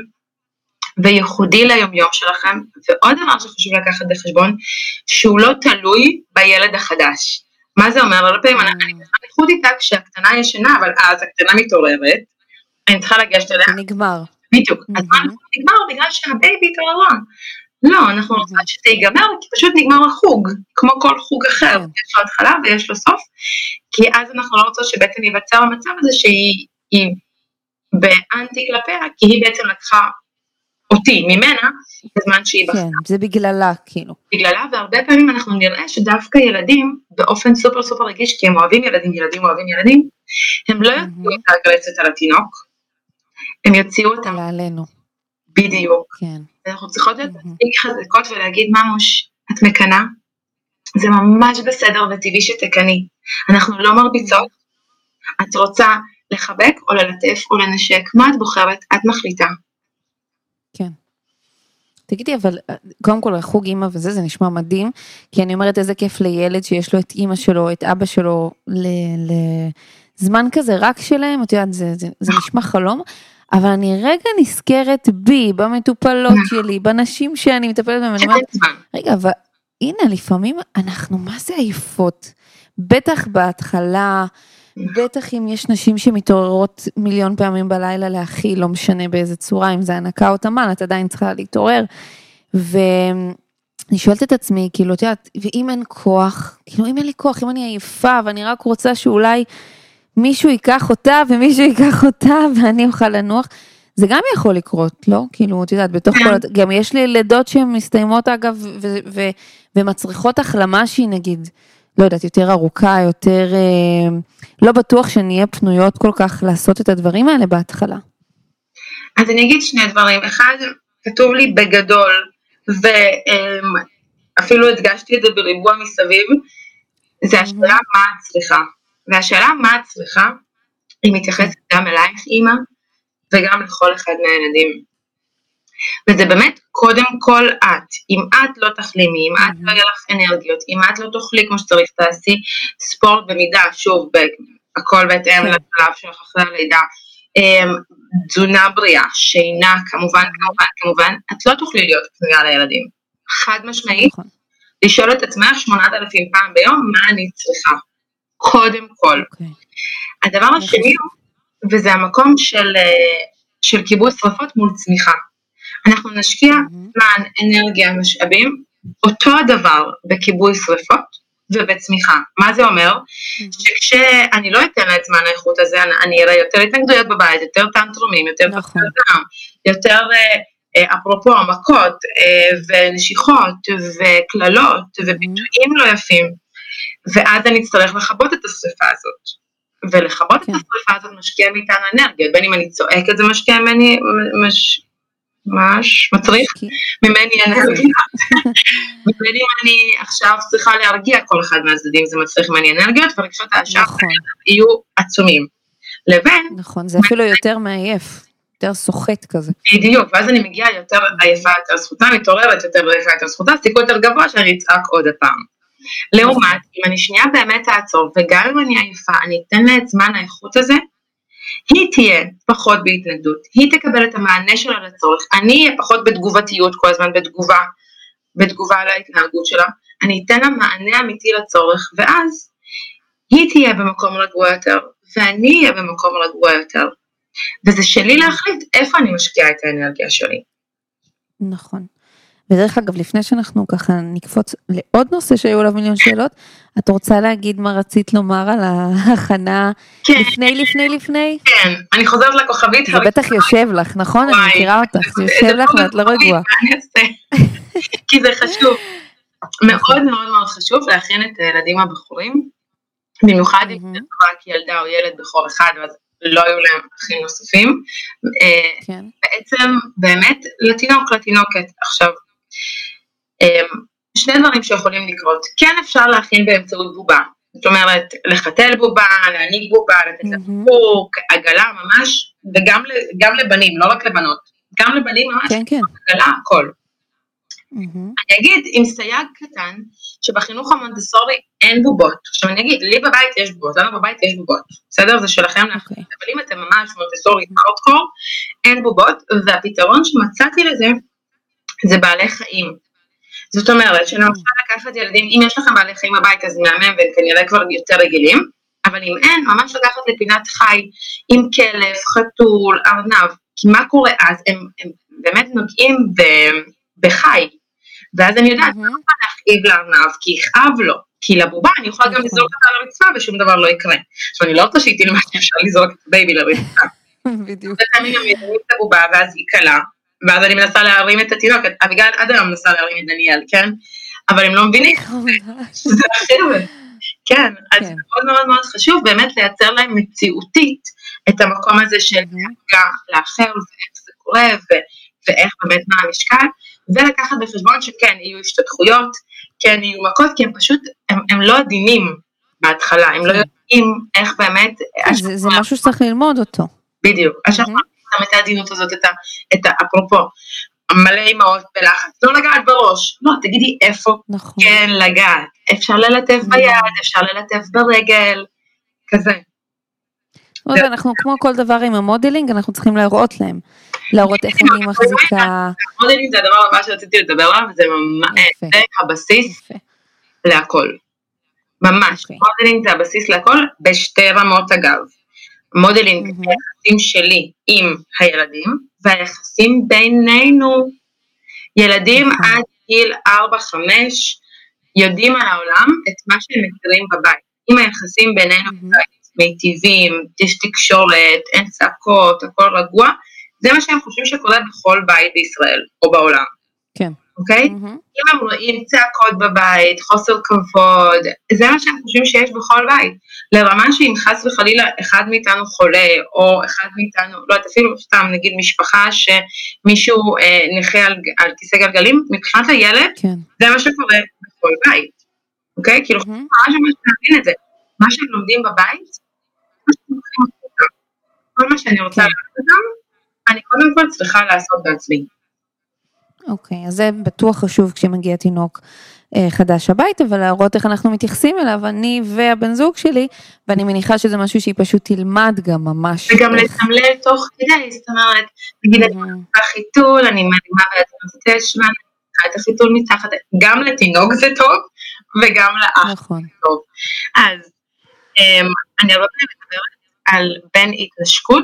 וייחודי ליום יום שלכם, ועוד דבר שחשוב לקחת בחשבון, שהוא לא תלוי בילד החדש. מה זה אומר? הרבה פעמים אני איכות איתה כשהקטנה ישנה, אבל אז הקטנה מתעוררת, אני צריכה לגשת אליה. זה נגמר. בדיוק. אז מה נגמר? בגלל שהבייבי התעוררון. לא, אנחנו רוצים שזה ייגמר, כי פשוט נגמר החוג, כמו כל חוג אחר, יש לו התחלה ויש לו סוף, כי אז אנחנו לא רוצות שבעצם ייווצר המצב הזה שהיא באנטי כלפיה, כי היא בעצם לקחה אותי, ממנה, בזמן שהיא בחרה. כן, זה בגללה, כאילו. בגללה, והרבה פעמים אנחנו נראה שדווקא ילדים, באופן סופר סופר רגיש, כי הם אוהבים ילדים, ילדים אוהבים ילדים, הם לא יוציאו את האגרסיות על התינוק, הם יוציאו אותם. עלינו. בדיוק. כן. אנחנו צריכות להיות מספיק חזקות ולהגיד, ממוש, את מקנה? זה ממש בסדר וטבעי שתקני. אנחנו לא מרביצות. את רוצה לחבק או ללטף או לנשק, מה את בוחרת? את מחליטה. כן. תגידי, אבל קודם כל חוג אמא וזה, זה נשמע מדהים, כי אני אומרת איזה כיף לילד שיש לו את אמא שלו, את אבא שלו, לזמן כזה רק שלהם, את יודעת, זה, זה, זה נשמע חלום, אבל אני רגע נזכרת בי, במטופלות שלי, בנשים שאני מטפלת בהם, אני אומרת, רגע, אבל הנה, לפעמים אנחנו מה זה עייפות, בטח בהתחלה, בטח אם יש נשים שמתעוררות מיליון פעמים בלילה להכיל, לא משנה באיזה צורה, אם זה הנקה או תמן, את עדיין צריכה להתעורר, ואני שואלת את עצמי, כאילו, את יודעת, ואם אין כוח, כאילו, אם אין לי כוח, אם אני עייפה, ואני רק רוצה שאולי מישהו ייקח אותה, ומישהו ייקח אותה, ואני אוכל לנוח, זה גם יכול לקרות, לא? כאילו, את יודעת, בתוך כל, גם יש לי לידות שהן מסתיימות, אגב, ומצריכות החלמה שהיא, נגיד, לא יודעת, יותר ארוכה, יותר, אה, לא בטוח שנהיה פנויות כל כך לעשות את הדברים האלה בהתחלה. אז אני אגיד שני דברים. אחד, כתוב לי בגדול, ואפילו הדגשתי את זה בריבוע מסביב, זה השאלה מה את צריכה. והשאלה מה את צריכה, היא מתייחסת גם אלייך אימא, וגם לכל אחד מהילדים. וזה באמת, קודם כל את, אם את לא תחלימי, אם את לא יהיה לך אנרגיות, אם את לא תאכלי כמו שצריך, תעשי ספורט במידה, שוב, הכל בהתאם לשלב שלך אחרי הלידה, תזונה בריאה, שינה, כמובן, כמובן, כמובן, את לא תוכלי להיות פנויה לילדים. חד משמעית, לשאול את עצמך שמונת אלפים פעם ביום, מה אני צריכה? קודם כל. הדבר השני, וזה המקום של, של כיבוי שרפות מול צמיחה. אנחנו נשקיע זמן, אנרגיה, משאבים, אותו הדבר בכיבוי שרפות ובצמיחה. מה זה אומר? שכשאני לא אתן לה את זמן האיכות הזה, אני אראה יותר התנגדויות בבית, יותר טנטרומים, יותר נכון. פחדם, יותר אפרופו מכות ונשיכות וכללות וביטויים לא יפים, ואז אני אצטרך לחבות את השריפה הזאת. ולחבות את השריפה הזאת משקיע מאיתנו אנרגיה, בין אם אני צועקת זה משקיע ממני, מש... ממש מצריך ממני אנרגיה, ובין אם אני עכשיו צריכה להרגיע כל אחד מהצדדים, זה מצריך ממני אנרגיות, ורגשות האשם יהיו עצומים. לבין... נכון, זה אפילו יותר מעייף, יותר סוחט כזה. בדיוק, ואז אני מגיעה יותר עייפה, יותר זכותה, מתעוררת יותר עייפה, יותר זכותה, סיכוי יותר גבוה שאני אצעק עוד הפעם. לעומת, אם אני שנייה באמת אעצור, וגם אם אני עייפה, אני אתן לה את זמן האיכות הזה, היא תהיה פחות בהתנגדות, היא תקבל את המענה שלה לצורך, אני אהיה פחות בתגובתיות כל הזמן, בתגובה, בתגובה על ההתנהגות שלה, אני אתן לה מענה אמיתי לצורך, ואז היא תהיה במקום רגוע יותר, ואני אהיה במקום רגוע יותר, וזה שלי להחליט איפה אני משקיעה את האנרגיה שלי. נכון. ודרך אגב, לפני שאנחנו ככה נקפוץ לעוד נושא שהיו עליו מיליון שאלות, את רוצה להגיד מה רצית לומר על ההכנה כן. לפני, לפני, לפני? כן, אני חוזרת לכוכבית. זה בטח יושב לך, נכון? וואי, אני מכירה אותך, זה יושב לך ואת לא רגועה. כי זה חשוב, מאוד מאוד מאוד חשוב להכין את הילדים הבחורים, במיוחד אם זה רק ילדה או ילד בחור אחד, ואז לא היו להם אחים נוספים, כן. בעצם באמת לתינוק, לתינוקת, עכשיו, שני דברים שיכולים לקרות, כן אפשר להכין באמצעות בובה, זאת אומרת, לחתל בובה, להניק בובה, לתת לפוק, עגלה ממש, וגם גם לבנים, לא רק לבנות, גם לבנים ממש, כן, כן. עגלה, הכל. אני אגיד, עם סייג קטן, שבחינוך המונטסורי אין בובות, עכשיו אני אגיד, לי בבית יש בובות, לנו בבית יש בובות, בסדר? זה שלכם להחליט, אבל אם אתם ממש מונטסורי הארדקור, אין בובות, והפתרון שמצאתי לזה, זה בעלי חיים. זאת אומרת, שאני רוצה לקחת ילדים, אם יש לכם בעלי חיים בבית, אז מהמם, והם כנראה כבר יותר רגילים, אבל אם אין, ממש לקחת לפינת חי, עם כלב, חתול, ארנב, כי מה קורה אז? הם, הם באמת נוגעים ב, בחי, ואז אני יודעת, אני לא יכולה להכאיב לארנב, כי יכאב לו, כי לבובה אני יכולה גם לזרוק אותה על הרצפה, ושום דבר לא יקרה. עכשיו, אני לא רוצה שהיא תלמד שאפשר לזרוק את הבייבי לרצפה. בדיוק. ותמיד הם ידעים את הבובה, ואז היא קלה, ואז אני מנסה להרים את התינוק, אביגל עד היום מנסה להרים את דניאל, כן? אבל הם לא מבינים, שזה אחרת. כן, אז זה מאוד מאוד מאוד חשוב, באמת לייצר להם מציאותית, את המקום הזה של נגע לאחר, ואיך זה קורה, ואיך באמת מה המשקל, ולקחת בחשבון שכן, יהיו השתתחויות, כן, יהיו מכות, כי הם פשוט, הם לא עדינים בהתחלה, הם לא יודעים איך באמת... זה משהו שצריך ללמוד אותו. בדיוק, עכשיו את העדינות הזאת, את האפרופו, מלא אמהות בלחץ, לא לגעת בראש, לא, תגידי איפה כן לגעת, אפשר ללטף ביד, אפשר ללטף ברגל, כזה. אנחנו כמו כל דבר עם המודלינג, אנחנו צריכים להראות להם, להראות איך אני מחזיקה. המודלינג זה הדבר הבא שרציתי לדבר עליו, זה ממש, זה הבסיס להכל. ממש, מודלינג זה הבסיס להכל, בשתי רמות אגב. מודלינג זה היחסים שלי עם הילדים, והיחסים בינינו, ילדים עד גיל ארבע חמש, יודעים על העולם את מה שהם מכירים בבית. אם היחסים בינינו בבית, מיטיבים, יש תקשורת, אין צעקות, הכל רגוע, זה מה שהם חושבים שקורה בכל בית בישראל, או בעולם. כן. אוקיי? אם הם רואים צעקות בבית, חוסר כבוד, זה מה שהם חושבים שיש בכל בית. לרמה שאם חס וחלילה אחד מאיתנו חולה, או אחד מאיתנו, לא, אפילו סתם נגיד משפחה שמישהו אה, נכה על, על כיסא גלגלים, מבחינת הילד, כן. זה מה שקורה בכל בית. אוקיי? כאילו, ממש ממש להבין את זה. מה שהם לומדים בבית, כל מה שאני רוצה לעשות אותם, אני קודם כל צריכה לעשות בעצמי. אוקיי, אז זה בטוח חשוב כשמגיע תינוק חדש הביתה, ולהראות איך אנחנו מתייחסים אליו, אני והבן זוג שלי, ואני מניחה שזה משהו שהיא פשוט תלמד גם ממש. וגם לתמלל תוך כדי, זאת אומרת, נגיד, החיתול, אני מרימה בעצמת התשמן, את החיתול מתחת, גם לתינוק זה טוב, וגם לאח זה טוב. אז, אני הרבה מדברת על בין התנשקות,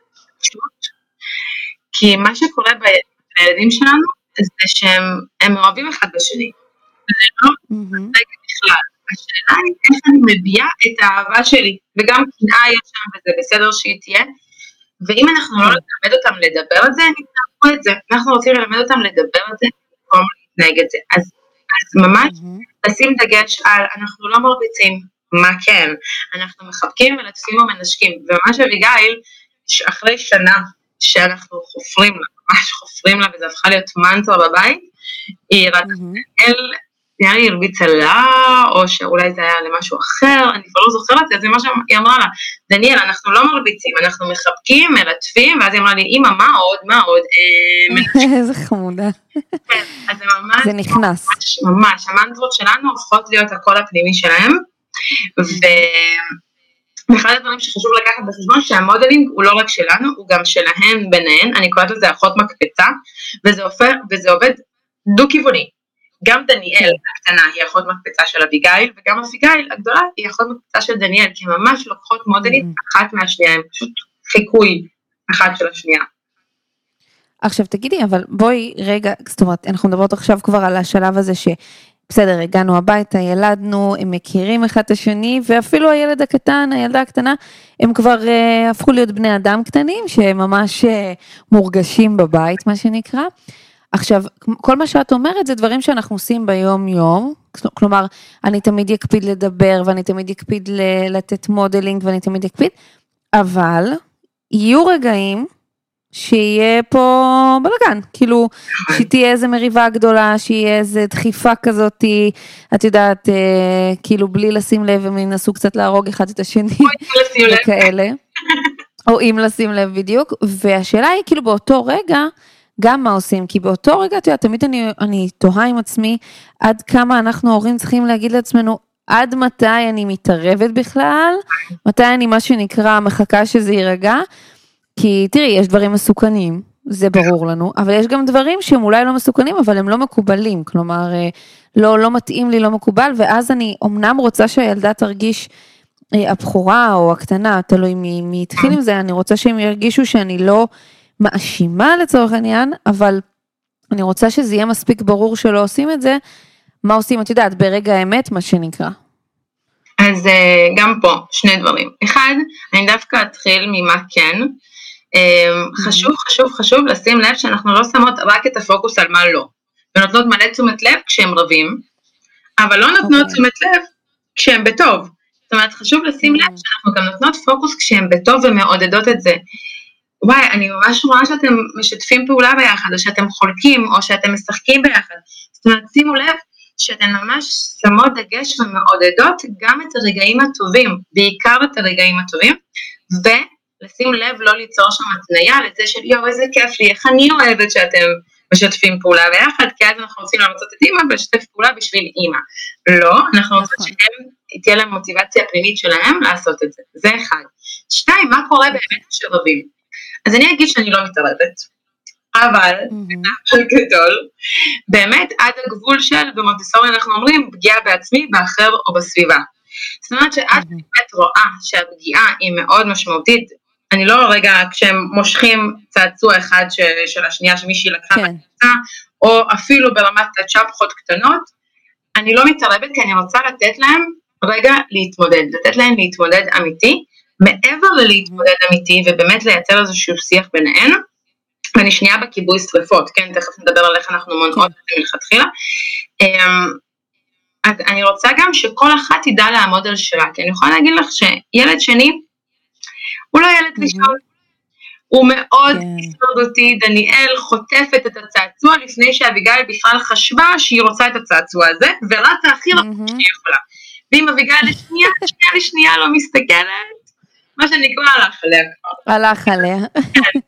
כי מה שקורה בילדים שלנו, זה שהם אוהבים אחד בשני. זה לא רגע בכלל. השאלה היא איך אני מביעה את האהבה שלי, וגם קנאה יש שם, וזה בסדר שהיא תהיה, ואם אנחנו לא נלמד אותם לדבר על זה, הם יתנהגו את זה. אנחנו רוצים ללמד אותם לדבר על זה, במקום להתנהג את זה. אז ממש לשים דגש על, אנחנו לא מרביצים, מה כן? אנחנו מחבקים ולטפים ומנשקים, וממש אביגיל, אחרי שנה שאנחנו חופרים לה, ממש חופרים לה, וזה הפכה להיות מנטרה בבית, היא רק אל, נראה לי הרביצה לה, או שאולי זה היה למשהו אחר, אני כבר לא זוכרת, אז זה מה שהיא אמרה לה, דניאל, אנחנו לא מרביצים, אנחנו מחבקים, מלטפים, ואז היא אמרה לי, אמא, מה עוד, מה עוד? איזה חמודה. כן, אז זה ממש, זה נכנס. ממש, ממש, המנטרות שלנו הופכות להיות הקול הפנימי שלהם, ואחד הדברים שחשוב לקחת בחשבון, שהמודלינג הוא לא רק שלנו, הוא גם שלהן ביניהן, אני קוראת לזה אחות מקפצה, וזה עופר, וזה עובד דו-כיווני. גם דניאל הקטנה היא אחות מקפצה של אביגיל, וגם אביגיל הגדולה היא אחות מקפצה של דניאל, כי הם ממש לוקחות מודלית אחת מהשנייה, הם פשוט חיקוי אחת של השנייה. עכשיו תגידי, אבל בואי רגע, זאת אומרת, אנחנו מדברות עכשיו כבר על השלב הזה ש... בסדר, הגענו הביתה, ילדנו, הם מכירים אחד את השני, ואפילו הילד הקטן, הילדה הקטנה, הם כבר uh, הפכו להיות בני אדם קטנים, שהם ממש uh, מורגשים בבית, מה שנקרא. עכשיו, כל מה שאת אומרת, זה דברים שאנחנו עושים ביום יום, כלומר, אני תמיד יקפיד לדבר, ואני תמיד יקפיד לתת מודלינג, ואני תמיד יקפיד, אבל יהיו רגעים, שיהיה פה בלגן, כאילו, שתהיה איזה מריבה גדולה, שיהיה איזה דחיפה כזאת, את יודעת, כאילו, בלי לשים לב, הם ינסו קצת להרוג אחד את השני, וכאלה, או אם לשים לב בדיוק, והשאלה היא, כאילו, באותו רגע, גם מה עושים, כי באותו רגע, אתה יודע, תמיד אני, אני תוהה עם עצמי, עד כמה אנחנו הורים צריכים להגיד לעצמנו, עד מתי אני מתערבת בכלל, מתי אני מה שנקרא, מחכה שזה יירגע, כי תראי, יש דברים מסוכנים, זה ברור לנו, אבל יש גם דברים שהם אולי לא מסוכנים, אבל הם לא מקובלים, כלומר, לא, לא מתאים לי, לא מקובל, ואז אני אמנם רוצה שהילדה תרגיש הבחורה או הקטנה, תלוי מי, מי התחיל עם זה, אני רוצה שהם ירגישו שאני לא מאשימה לצורך העניין, אבל אני רוצה שזה יהיה מספיק ברור שלא עושים את זה, מה עושים, את יודעת, ברגע האמת, מה שנקרא. אז גם פה, שני דברים. אחד, אני דווקא אתחיל ממה כן, חשוב, חשוב, חשוב לשים לב שאנחנו לא שמות רק את הפוקוס על מה לא, ונותנות מלא תשומת לב כשהם רבים, אבל לא נותנות תשומת לב כשהם בטוב. זאת אומרת, חשוב לשים לב שאנחנו גם נותנות פוקוס כשהם בטוב ומעודדות את זה. וואי, אני ממש רואה שאתם משתפים פעולה ביחד, או שאתם חולקים, או שאתם משחקים ביחד. זאת אומרת, שימו לב שאתן ממש שמות דגש ומעודדות גם את הרגעים הטובים, בעיקר את הרגעים הטובים, ולשים לב לא ליצור שם התניה לזה של יו, איזה כיף לי, איך אני אוהבת שאתם משתפים פעולה ביחד, כי אז אנחנו רוצים למצוא את אימא ולשתף פעולה בשביל אימא. לא, אנחנו רוצים שהם, תהיה להם מוטיבציה פנימית שלהם לעשות את זה. זה אחד. שתיים, מה קורה באמת כשרבים? אז אני אגיד שאני לא מתערבת, אבל, mm-hmm. גדול, באמת עד הגבול של, במונטסורי אנחנו אומרים, פגיעה בעצמי, באחר או בסביבה. זאת אומרת שעד mm-hmm. באמת רואה שהפגיעה היא מאוד משמעותית, אני לא רגע כשהם מושכים צעצוע אחד של, של השנייה שמישהי לקחה, כן. בקצה, או אפילו ברמת צ'פחות קטנות, אני לא מתערבת כי אני רוצה לתת להם רגע להתמודד, לתת להם להתמודד אמיתי, מעבר ללהתמודד אמיתי, ובאמת לייצר איזשהו שיח ביניהן, ואני שנייה בכיבוי שריפות, כן, תכף נדבר על איך אנחנו מונעות את זה מלכתחילה, אז אני רוצה גם שכל אחת תדע לעמוד על שלה, כי אני יכולה להגיד לך שילד שני, הוא לא ילד ראשון, הוא מאוד הישרדותי, דניאל חוטפת את הצעצוע, לפני שאביגיל בכלל חשבה שהיא רוצה את הצעצוע הזה, ורצה הכי רבה שהיא יכולה, ואם אביגיל לשנייה, לשנייה לשנייה לא מסתכלת, מה שנקרא הלך עליה כבר. הלך עליה.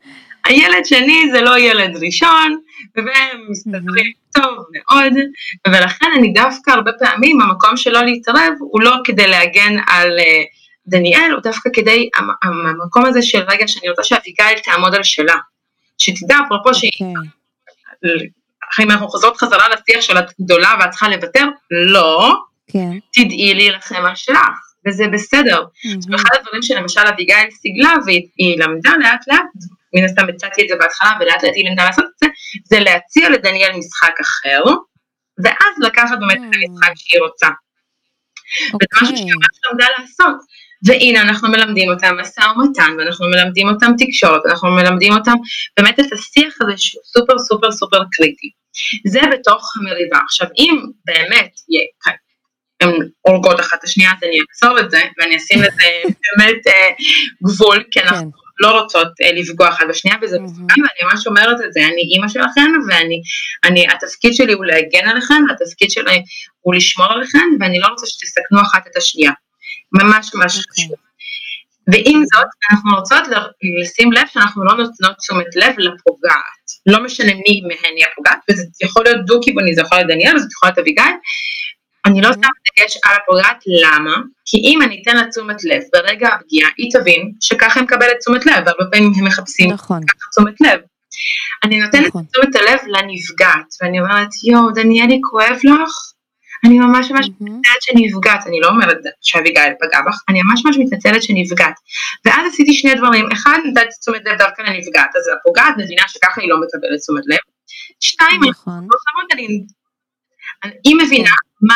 הילד שני זה לא ילד ראשון, והם מסתדרים טוב מאוד, ולכן אני דווקא הרבה פעמים, המקום שלא להתערב, הוא לא כדי להגן על דניאל, הוא דווקא כדי, המקום הזה של רגע שאני רוצה שאביגיל תעמוד על שלה, שתדע אפרופו שהיא, אחרי אם אנחנו חוזרות חזרה לשיח של הגדולה ואת צריכה לוותר, לא, תדעי לי לכם על שלך, וזה בסדר. ואחד הדברים שלמשל אביגיל סיגלה, והיא למדה לאט לאט, מן הסתם הצעתי את זה בהתחלה, ולאט לאט היא למדה לעשות את זה, זה להציע לדניאל משחק אחר, ואז לקחת באמת את המשחק שהיא רוצה. וזה משהו שהיא ממש למדה לעשות. והנה אנחנו מלמדים אותם משא ומתן, ואנחנו מלמדים אותם תקשורת, אנחנו מלמדים אותם באמת את השיח הזה שהוא סופר סופר סופר קריטי. זה בתוך המריבה. עכשיו אם באמת הן הורגות אחת השנייה, אז אני אקצור את זה, ואני אשים לזה באמת גבול, כי אנחנו לא רוצות לפגוע אחת בשנייה, וזה מסוכן, ואני ממש אומרת את זה, אני אימא שלכם, ואני, התפקיד שלי הוא להגן עליכם, התפקיד שלי הוא לשמור עליכם, ואני לא רוצה שתסכנו אחת את השנייה. ממש ממש חשוב. ועם זאת, אנחנו רוצות לשים לב שאנחנו לא נותנות תשומת לב לפוגעת. לא משנה מי מהן היא הפוגעת, וזה יכול להיות דו-כיווני, זה יכול להיות דניאל, וזה יכול להיות אביגיל. אני לא שמה דגש על הפוגעת, למה? כי אם אני אתן לה תשומת לב ברגע הפגיעה, היא תבין שככה היא מקבלת תשומת לב, והרבה פעמים הם מחפשים ככה תשומת לב. אני נותנת תשומת הלב לנפגעת, ואני אומרת, יו, דניאלי, כואב לך? אני ממש ממש מתנצלת שנפגעת, אני לא אומרת שאביגיל פגע בך, אני ממש ממש מתנצלת שנפגעת. ואז עשיתי שני דברים, אחד, נתתי תשומת לב דווקא לנפגעת, אז הפוגעת מבינה שככה היא לא מקבלת תשומת לב. שתיים, היא מבינה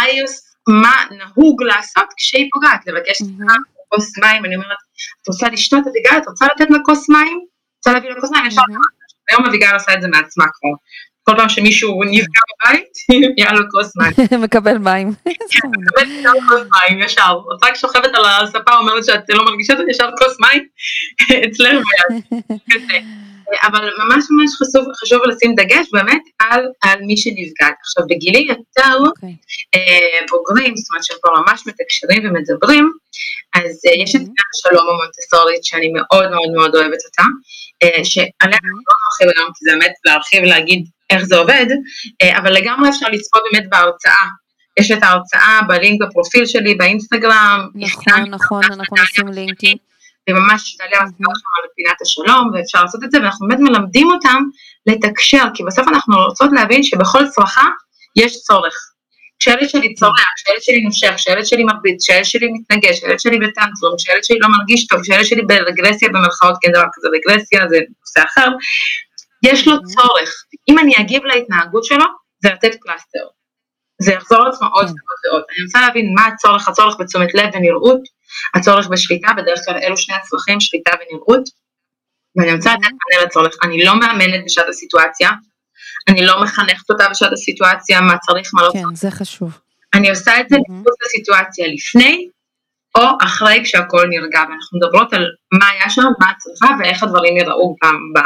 מה נהוג לעשות כשהיא פוגעת, לבקש כוס מים, אני אומרת, את רוצה לשתות אביגיל, את רוצה לתת לה כוס מים? רוצה להביא לה כוס מים? היום אביגיל עושה את זה מעצמה כבר. כל פעם שמישהו נפגע בבית, יהיה לו כוס מים. מקבל מים. מקבל כוס מים, ישר. את רק שוכבת על הספה, אומרת שאת לא מרגישה, את ישר כוס מים, אצלנו ביד. אבל ממש ממש חשוב, חשוב לשים דגש באמת על, על מי שנפגעת. עכשיו, בגילי יותר בוגרים, זאת אומרת שפה ממש מתקשרים ומדברים, אז יש את שלום המונטסורית, שאני מאוד מאוד מאוד אוהבת אותה, שעליה לא נרחיב היום, כי זה באמת להרחיב ולהגיד איך זה עובד, אבל לגמרי אפשר לצפות באמת בהרצאה. יש את ההרצאה בלינק בפרופיל שלי, באינסטגרם. נכון, נכון, אנחנו נשים לינקים. וממש תעלה הרצאה על פינת השלום, ואפשר לעשות את זה, ואנחנו באמת מלמדים אותם לתקשר, כי בסוף אנחנו רוצות להבין שבכל צרכה יש צורך. כשילד שלי צורח, כשילד שלי נושך, כשילד שלי מרביץ, כשילד שלי מתנגש, כשילד שלי בטנטרום, כשילד שלי לא מרגיש טוב, כשילד שלי ברגרסיה במרכאות, כן דבר כזה, רגרסיה זה נושא אחר, יש לו צורך. אם אני אגיב להתנהגות שלו, זה לתת פלסטר. זה יחזור לעצמו עוד ועוד. אני רוצה להבין מה הצורך, הצורך בתשומת לב ונראות, הצורך בשליטה, בדרך כלל אלו שני הצרכים, שליטה ונראות, ואני רוצה לתת מענה לצורך. אני לא מאמנת בשעת הסיטואציה, אני לא מחנכת אותה בשעת הסיטואציה, מה צריך, מה לא צריך. כן, זה חשוב. אני עושה את זה מחוץ לסיטואציה לפני, או אחרי כשהכל נרגע, ואנחנו מדברות על מה היה שם, מה הצריכה, ואיך הדברים יראו פעם הבאה.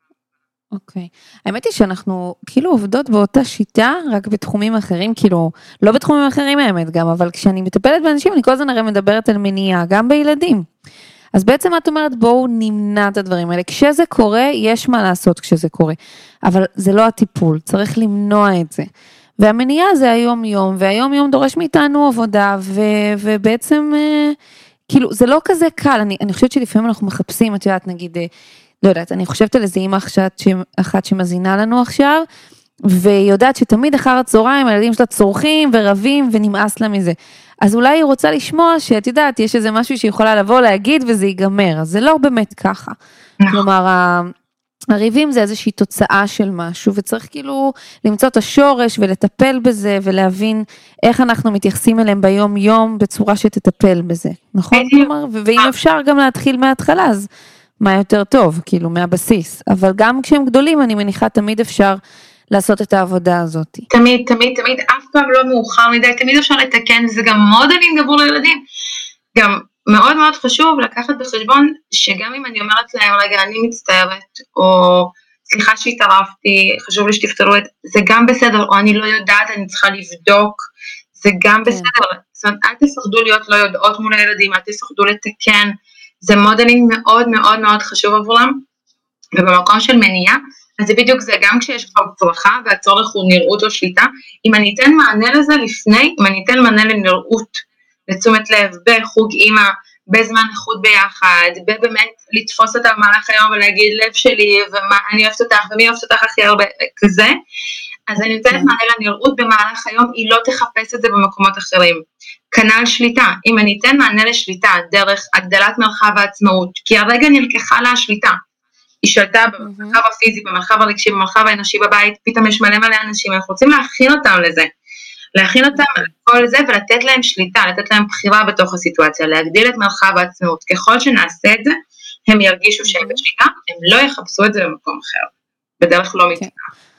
אוקיי, האמת היא שאנחנו כאילו עובדות באותה שיטה, רק בתחומים אחרים, כאילו, לא בתחומים אחרים האמת גם, אבל כשאני מטפלת באנשים, אני כל הזמן הרי מדברת על מניעה, גם בילדים. אז בעצם את אומרת, בואו נמנע את הדברים האלה. כשזה קורה, יש מה לעשות כשזה קורה, אבל זה לא הטיפול, צריך למנוע את זה. והמניעה זה היום יום, והיום יום דורש מאיתנו עבודה, ו, ובעצם, כאילו, זה לא כזה קל, אני, אני חושבת שלפעמים אנחנו מחפשים, את יודעת, נגיד, לא יודעת, אני חושבת על איזה אימא אחת שמזינה לנו עכשיו, והיא יודעת שתמיד אחר הצהריים, הילדים שלה צורכים ורבים ונמאס לה מזה. אז אולי היא רוצה לשמוע שאת יודעת, יש איזה משהו שהיא יכולה לבוא להגיד וזה ייגמר, אז זה לא באמת ככה. כלומר, הריבים זה איזושהי תוצאה של משהו, וצריך כאילו למצוא את השורש ולטפל בזה, ולהבין איך אנחנו מתייחסים אליהם ביום יום, בצורה שתטפל בזה, נכון? כלומר, ואם אפשר גם להתחיל מההתחלה, אז מה יותר טוב, כאילו מהבסיס, אבל גם כשהם גדולים, אני מניחה, תמיד אפשר לעשות את העבודה הזאת. תמיד, תמיד, תמיד, אף פעם לא מאוחר מדי, תמיד אפשר לתקן, זה גם מודלים עבור לילדים. גם מאוד מאוד חשוב לקחת בחשבון, שגם אם אני אומרת להם, רגע, אני מצטערת, או סליחה שהתערבתי, חשוב לי שתפתרו את, זה גם בסדר, או אני לא יודעת, אני צריכה לבדוק, זה גם בסדר. זאת אומרת, אל תפחדו להיות לא יודעות מול הילדים, אל תפחדו לתקן, זה מודלינג מאוד מאוד מאוד חשוב עבורם, ובמקום של מניעה, אז זה בדיוק זה, גם כשיש כבר צרכה, והצורך הוא נראות או שליטה, אם אני אתן מענה לזה לפני, אם אני אתן מענה לנראות, לתשומת לב, בחוג אימא, בזמן איכות ביחד, באמת לתפוס אותה במהלך היום ולהגיד לב שלי, ומה אני אוהבת אותך, ומי אוהבת אותך הכי הרבה, כזה, אז אני נותנת מענה לנראות במהלך היום, היא לא תחפש את זה במקומות אחרים. כנ"ל שליטה, אם אני אתן מענה לשליטה, דרך הגדלת מרחב העצמאות, כי הרגע נלקחה לה השליטה, היא שלטה במרחב הפיזי, במרחב הרגשי, במרחב האנושי בבית, פתאום יש מלא מלא אנשים, אנחנו רוצים להכין אותם לזה, להכין אותם לכל זה ולתת להם שליטה, לתת להם בחירה בתוך הסיטואציה, להגדיל את מרחב העצמאות, ככל שנעשה את זה, הם ירגישו שהם בשליטה, הם לא יחפשו את זה במקום אחר, בדרך לא מתנה.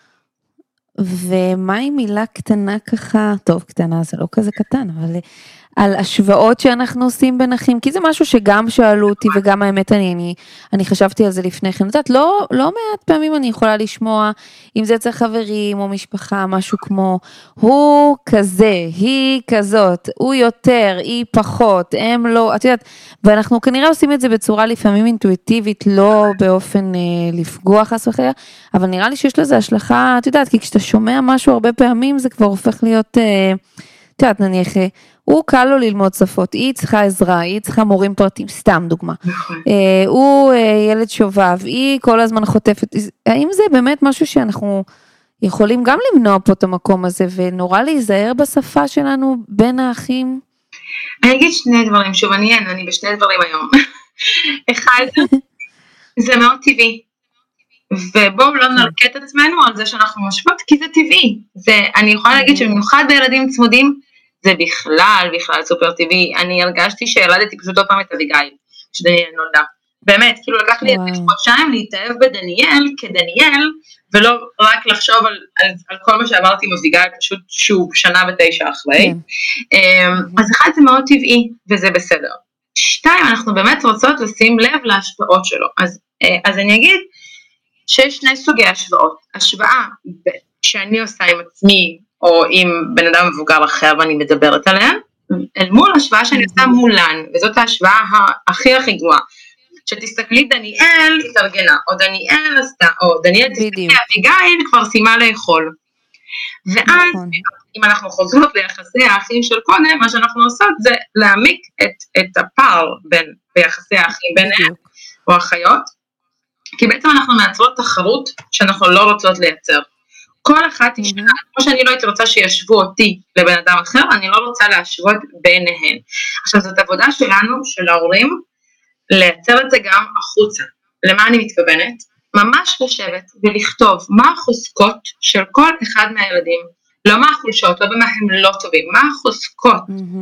ומה היא מילה קטנה ככה, טוב קטנה זה לא כזה קטן, אבל על השוואות שאנחנו עושים בין אחים, כי זה משהו שגם שאלו אותי וגם האמת אני, אני, אני חשבתי על זה לפני כן, יודעת, לא, לא מעט פעמים אני יכולה לשמוע, אם זה אצל חברים או משפחה, משהו כמו, הוא כזה, היא כזאת, הוא יותר, היא פחות, הם לא, את יודעת, ואנחנו כנראה עושים את זה בצורה לפעמים אינטואיטיבית, לא באופן אה, לפגוע חס וחלילה, אבל נראה לי שיש לזה השלכה, את יודעת, כי כשאתה שומע משהו הרבה פעמים, זה כבר הופך להיות, אה, את יודעת, נניח, הוא קל לו ללמוד שפות, היא צריכה עזרה, היא צריכה מורים פרטים, סתם דוגמה. הוא ילד שובב, היא כל הזמן חוטפת, האם זה באמת משהו שאנחנו יכולים גם למנוע פה את המקום הזה, ונורא להיזהר בשפה שלנו בין האחים? אני אגיד שני דברים, שוב, אני, אני בשני דברים היום. אחד, זה מאוד טבעי, ובואו לא נלקה את עצמנו על זה שאנחנו משוות, כי זה טבעי. זה, אני יכולה להגיד שבמיוחד בילדים צמודים, זה בכלל, בכלל סופר טבעי. אני הרגשתי שילדתי פשוט עוד פעם את אביגיל, שדניאל נולדה. באמת, כאילו לקח לי את חודשיים להתאהב בדניאל כדניאל, ולא רק לחשוב על, על, על כל מה שאמרתי עם אביגיל, פשוט שוב, שנה ותשע אחרי. אז אחד זה מאוד טבעי, וזה בסדר. שתיים, אנחנו באמת רוצות לשים לב להשפעות שלו. אז, אז אני אגיד שיש שני סוגי השוואות. השוואה שאני עושה עם עצמי, או עם בן אדם מבוגר אחר ואני מדברת עליה, אל מול השוואה שאני עושה מולן, וזאת ההשוואה הכי הכי גרועה, שתסתכלי דניאל התארגנה, או דניאל עשתה, או דניאל תסתכלי אביגיל כבר סיימה לאכול. ואז אם אנחנו חוזרות ליחסי האחים של קודם, מה שאנחנו עושות זה להעמיק את, את הפער בין, ביחסי האחים ביניהם, או החיות, כי בעצם אנחנו מייצרות תחרות שאנחנו לא רוצות לייצר. כל אחת תשמע, כמו שאני לא הייתי רוצה שישבו אותי לבן אדם אחר, אני לא רוצה להשוות ביניהן. עכשיו, זאת עבודה שלנו, של ההורים, לייצר את זה גם החוצה. למה אני מתכוונת? ממש לשבת ולכתוב מה החוזקות של כל אחד מהילדים, לא מה החולשות, לא במה הם לא טובים, מה החוזקות,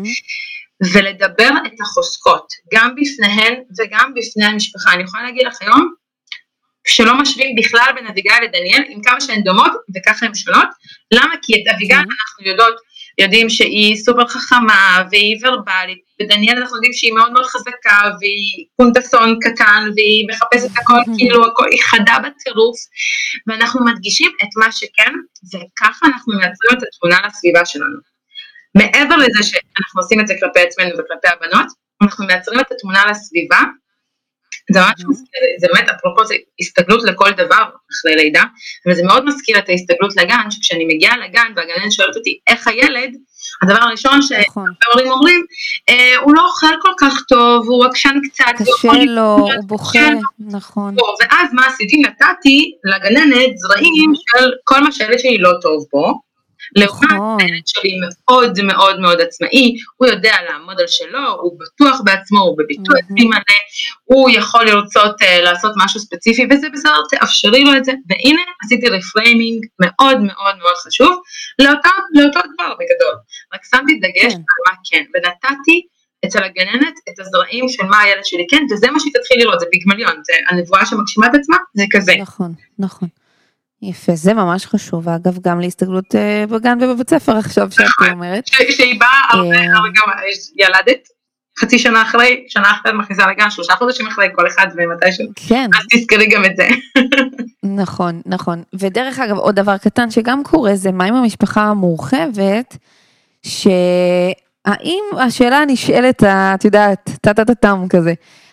ולדבר את החוזקות, גם בפניהן וגם בפני המשפחה. אני יכולה להגיד לך היום, שלא משווים בכלל בין אביגיל לדניאל, עם כמה שהן דומות, וככה הן שונות. למה? כי את אביגיל אנחנו יודעות, יודעים שהיא סופר חכמה, והיא ורבלית, ודניאל אנחנו יודעים שהיא מאוד מאוד חזקה, והיא קונטסון קטן, והיא מחפשת הכל, כאילו הכל, היא חדה בטירוף, ואנחנו מדגישים את מה שכן, וככה אנחנו מייצרים את התמונה לסביבה שלנו. מעבר לזה שאנחנו עושים את זה כלפי עצמנו וכלפי הבנות, אנחנו מייצרים את התמונה לסביבה, זה ממש מזכיר, זה באמת, אפרופו, זה הסתגלות לכל דבר אחרי לידה, אבל זה מאוד מזכיר את ההסתגלות לגן, שכשאני מגיעה לגן, והגננת שואלת אותי, איך הילד, הדבר הראשון שההורים אומרים, הוא לא אוכל כל כך טוב, הוא עקשן קצת, קשה לו, הוא בוכה, נכון. ואז מה עשיתי? נתתי לגננת זרעים של כל מה שהילד שלי לא טוב בו, לעומת הילד שלי מאוד מאוד מאוד עצמאי, הוא יודע לעמוד על שלו, הוא בטוח בעצמו, הוא בביטוי עצמי מלא, הוא יכול לרצות uh, לעשות משהו ספציפי, וזה בסדר, תאפשרי לו את זה, והנה עשיתי רפריימינג מאוד מאוד מאוד חשוב, לאותו, לאותו דבר בגדול, רק שמתי דגש כן. על מה כן, ונתתי אצל הגננת את הזרעים של מה הילד שלי כן, וזה מה שהיא תתחיל לראות, זה פיגמליון, זה הנבואה שמגשימה את עצמה, זה כזה. נכון, נכון. יפה, זה ממש חשוב, אגב, גם להסתגלות בגן ובבית ספר עכשיו, שאת אומרת. שהיא באה הרבה, אבל גם ילדת, חצי שנה אחרי, שנה אחרי מכניסה לגן, שלושה חודשים אחרי כל אחד ומתישהו, כן. אז תזכרי גם את זה. נכון, נכון, ודרך אגב, עוד דבר קטן שגם קורה, זה מה עם המשפחה המורחבת, שהאם השאלה נשאלת, את יודעת, טה-טה-טה-טם כזה,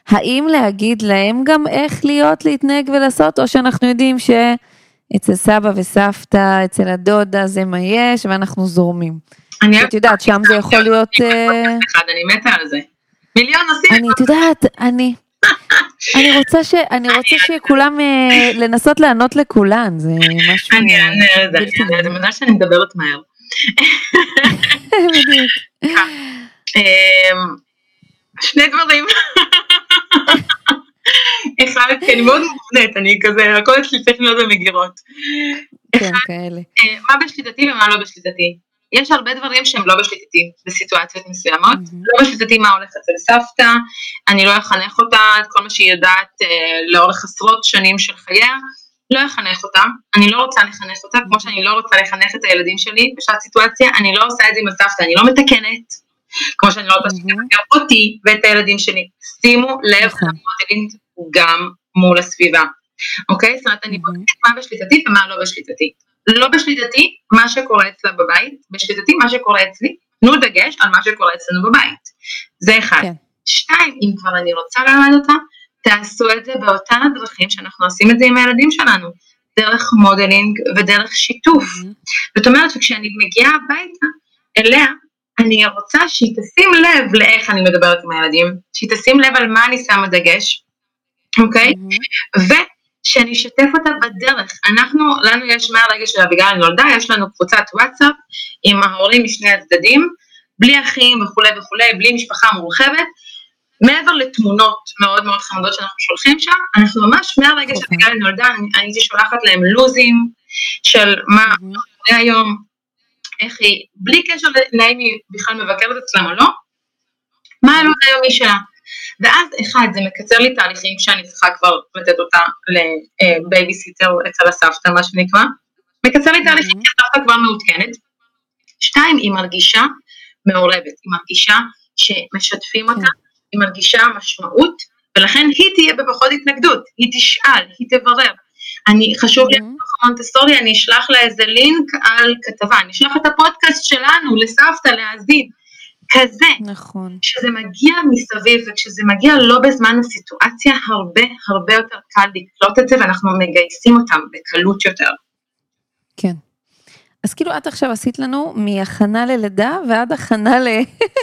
האם להגיד להם גם איך להיות, להתנהג ולעשות, או שאנחנו יודעים שאצל סבא וסבתא, אצל הדודה זה מה יש, ואנחנו זורמים. את יודעת, שם זה יכול להיות... אני מתה על זה. מיליון נושאים. אני, את יודעת, אני... אני רוצה ש... אני רוצה שכולם לנסות לענות לכולן, זה משהו... אני אענה על זה, אני מודה שאני מדברת מהר. בדיוק. שני דברים. אחד, כי אני מאוד מובנית, אני כזה, הכל אצלי צריך להיות במגירות. כן, כאלה. מה בשליטתי ומה לא בשליטתי. יש הרבה דברים שהם לא בשליטתי, בסיטואציות מסוימות. לא בשליטתי מה הולך אצל סבתא, אני לא אחנך אותה, את כל מה שהיא יודעת לאורך עשרות שנים של חייה, לא אחנך אותה, אני לא רוצה לחנך אותה, כמו שאני לא רוצה לחנך את הילדים שלי בשעת סיטואציה, אני לא עושה את זה עם הסבתא, אני לא מתקנת, כמו שאני לא רוצה שתקן אותי ואת הילדים שלי. שימו לב למודלים גם מול הסביבה, אוקיי? זאת אומרת, אני בודקת מה בשליטתי ומה לא בשליטתי. לא בשליטתי מה שקורה אצלה בבית, בשליטתי מה שקורה אצלי, תנו דגש על מה שקורה אצלנו בבית. זה אחד. שתיים, אם כבר אני רוצה ללמד אותה, תעשו את זה באותן הדרכים שאנחנו עושים את זה עם הילדים שלנו, דרך מודלינג ודרך שיתוף. זאת אומרת שכשאני מגיעה הביתה אליה, אני רוצה שהיא תשים לב לאיך אני מדברת עם הילדים, שהיא תשים לב על מה אני שמה דגש, אוקיי? ושאני אשתף אותה בדרך. אנחנו, לנו יש מהרגע של אביגיל נולדה, יש לנו קבוצת וואטסאפ עם ההורים משני הצדדים, בלי אחים וכו' וכו', בלי משפחה מורחבת, מעבר לתמונות מאוד מאוד חמודות שאנחנו שולחים שם, אנחנו ממש מהרגע של אביגיל נולדה, אני הייתי שולחת להם לוזים של מה קורה היום, איך היא, בלי קשר לאם היא בכלל מבקרת אצלם או לא, מה הלו"ז היומי שלה. ואז אחד, זה מקצר לי תהליכים כשאני צריכה כבר לתת אותה לבייביסיטר אצל הסבתא, מה שנקרא, מקצר לי תהליכים כי הסבתא כבר מעודכנת. שתיים, היא מרגישה מעורבת, היא מרגישה שמשתפים אותה, היא מרגישה משמעות, ולכן היא תהיה בפחות התנגדות, היא תשאל, היא תברר. אני, חשוב לי בתוך המונטסורי, אני אשלח לה איזה לינק על כתבה, אני אשלח את הפודקאסט שלנו לסבתא, להאזין, כזה, נכון. כשזה מגיע מסביב, וכשזה מגיע לא בזמן הסיטואציה, הרבה הרבה יותר קל לקלוט את זה, ואנחנו מגייסים אותם בקלות יותר. כן. אז כאילו את עכשיו עשית לנו מהכנה ללידה, ועד הכנה ל...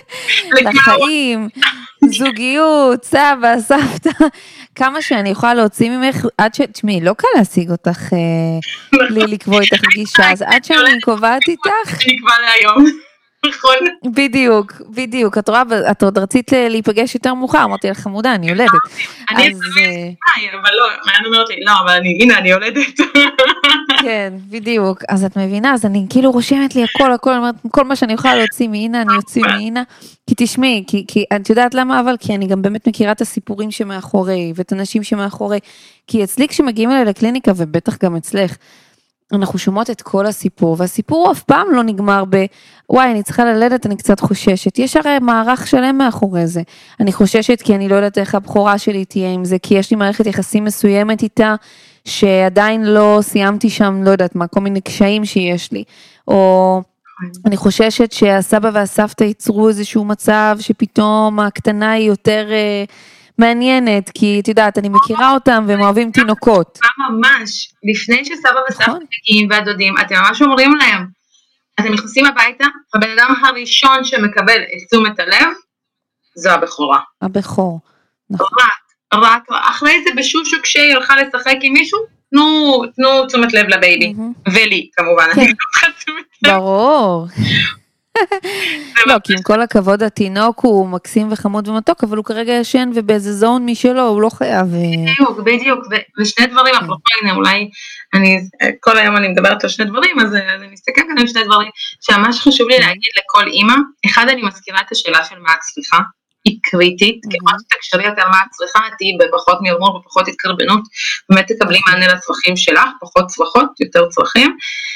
לחיים, זוגיות, סבא, סבתא, כמה שאני יכולה להוציא ממך, עד ש... תשמעי, לא קל להשיג אותך, לי לקבוע איתך פגישה, אז עד שאני קובעת איתך... אני אקבע להיום. נכון. בדיוק, בדיוק, את רואה, את עוד רצית להיפגש יותר מאוחר, אמרתי לך חמודה, אני יולדת. אני אצלמי, אבל לא, אני אומרת לי, לא, אבל הנה, אני יולדת. כן, בדיוק, אז את מבינה, אז אני כאילו רושמת לי הכל, הכל, כל מה שאני יכולה להוציא מהנה, אני יוציא מהנה, כי תשמעי, כי את יודעת למה, אבל כי אני גם באמת מכירה את הסיפורים שמאחורי, ואת הנשים שמאחורי, כי אצלי כשמגיעים אליי לקליניקה, ובטח גם אצלך, אנחנו שומעות את כל הסיפור, והסיפור אף פעם לא נגמר ב, וואי, אני צריכה ללדת, אני קצת חוששת. יש הרי מערך שלם מאחורי זה. אני חוששת כי אני לא יודעת איך הבחורה שלי תהיה עם זה, כי יש לי מערכת יחסים מסוימת איתה, שעדיין לא סיימתי שם, לא יודעת מה, כל מיני קשיים שיש לי. או אני חוששת שהסבא והסבתא ייצרו איזשהו מצב, שפתאום הקטנה היא יותר... מעניינת, כי את יודעת, אני מכירה אותם והם אוהבים תינוקות. ממש, לפני שסבא וסבתא מגיעים והדודים, אתם ממש אומרים להם, אתם נכנסים הביתה, הבן אדם הראשון שמקבל את תשומת הלב, זו הבכורה. הבכור, נכון. רק, רק, אחרי זה בשושו כשהיא הלכה לשחק עם מישהו, תנו, תנו תשומת לב לבייבי, ולי כמובן, אני לא צריכה תשומת לב. ברור. לא, כי עם כל הכבוד התינוק הוא מקסים וחמוד ומתוק, אבל הוא כרגע ישן ובאיזה זון משלו, הוא לא חייב... בדיוק, בדיוק, ושני דברים, הנה אולי, אני, כל היום אני מדברת על שני דברים, אז אני מסתכל כאן על שני דברים, שממש חשוב לי להגיד לכל אימא, אחד אני מזכירה את השאלה של מה הצליחה, היא קריטית, כמובן שתקשרי יותר מה הצליחה, תהיי בפחות מרמור ופחות התקרבנות, באמת תקבלי מענה לצרכים שלך, פחות צרחות, יותר צרכים,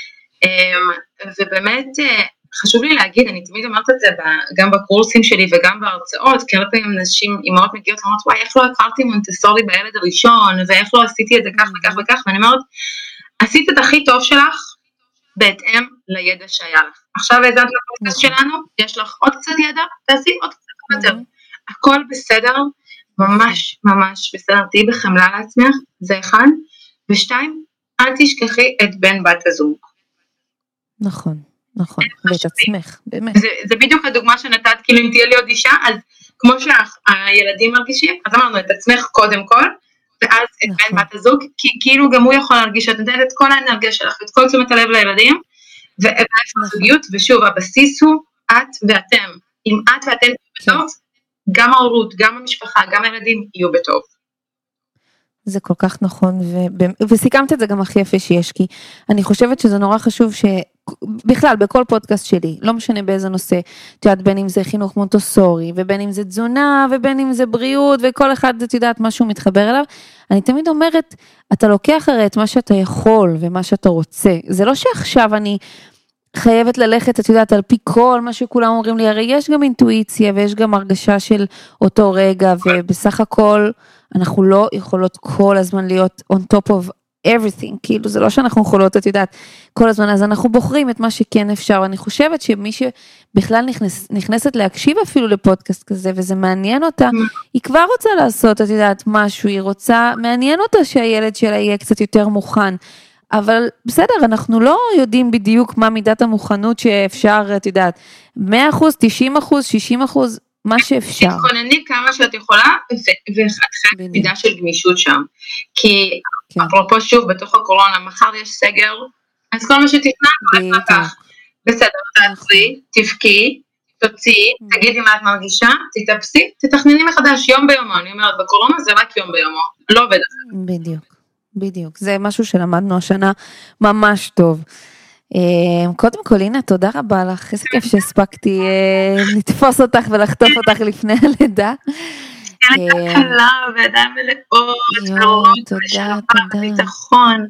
ובאמת, חשוב לי להגיד, אני תמיד אומרת את זה גם בקורסים שלי וגם בהרצאות, כי הרבה פעמים נשים, אימהות מגיעות ואומרות, וואי, איך לא הכרתי מונטסורי בילד הראשון, ואיך לא עשיתי את זה כך וכך וכך, ואני אומרת, עשית את הכי טוב שלך, בהתאם לידע שהיה לך. עכשיו העזרת לפודקאסט שלנו, יש לך עוד קצת ידע, תעשי עוד קצת יותר. הכל בסדר, ממש ממש בסדר, תהי בחמלה לעצמך, זה אחד, ושתיים, אל תשכחי את בן בת הזוג. נכון, נכון, ואת עצמך, באמת. זה, זה בדיוק הדוגמה שנתת, כאילו אם תהיה לי עוד אישה, אז כמו שהילדים מרגישים, אז אמרנו את עצמך קודם כל, ואז את נכון. בן בת הזוג, כי כאילו גם הוא יכול להרגיש שאת נותנת את כל האנרגיה שלך, את כל תשומת הלב לילדים, ואיפה הזוגיות, ושוב, הבסיס הוא את ואתם. אם את ואתם בטוב, גם ההורות, גם המשפחה, גם הילדים יהיו בטוב. זה כל כך נכון, ו- וסיכמת את זה גם הכי יפה שיש, כי אני חושבת שזה נורא חשוב שבכלל, בכל פודקאסט שלי, לא משנה באיזה נושא, את יודעת, בין אם זה חינוך מונטסורי, ובין אם זה תזונה, ובין אם זה בריאות, וכל אחד, את יודעת, משהו מתחבר אליו, אני תמיד אומרת, אתה לוקח הרי את מה שאתה יכול, ומה שאתה רוצה, זה לא שעכשיו אני חייבת ללכת, את יודעת, על פי כל מה שכולם אומרים לי, הרי יש גם אינטואיציה, ויש גם הרגשה של אותו רגע, ובסך הכל, אנחנו לא יכולות כל הזמן להיות on top of everything, כאילו זה לא שאנחנו יכולות, את יודעת, כל הזמן, אז אנחנו בוחרים את מה שכן אפשר, ואני חושבת שמי שבכלל נכנס, נכנסת להקשיב אפילו לפודקאסט כזה, וזה מעניין אותה, היא כבר רוצה לעשות, את יודעת, משהו, היא רוצה, מעניין אותה שהילד שלה יהיה קצת יותר מוכן, אבל בסדר, אנחנו לא יודעים בדיוק מה מידת המוכנות שאפשר, את יודעת, מאה אחוז, תשעים אחוז, שישים אחוז, מה שאפשר. תתכונני כמה שאת יכולה, ואחת מידה של גמישות שם. כי, אפרופו שוב, בתוך הקורונה, מחר יש סגר, אז כל מה שתכנן, לא לקח. בסדר, תעצרי, תבכי, תוציאי, תגידי מה את מרגישה, תתאפסי, תתכנני מחדש יום ביומו. אני אומרת, בקורונה זה רק יום ביומו, לא עובד. בדיוק, בדיוק. זה משהו שלמדנו השנה ממש טוב. קודם כל, הנה, תודה רבה לך, איזה כיף שהספקתי לתפוס אותך ולחטוף אותך לפני הלידה. ילדה קלה וידיים מלאות, תודה, תודה. ביטחון.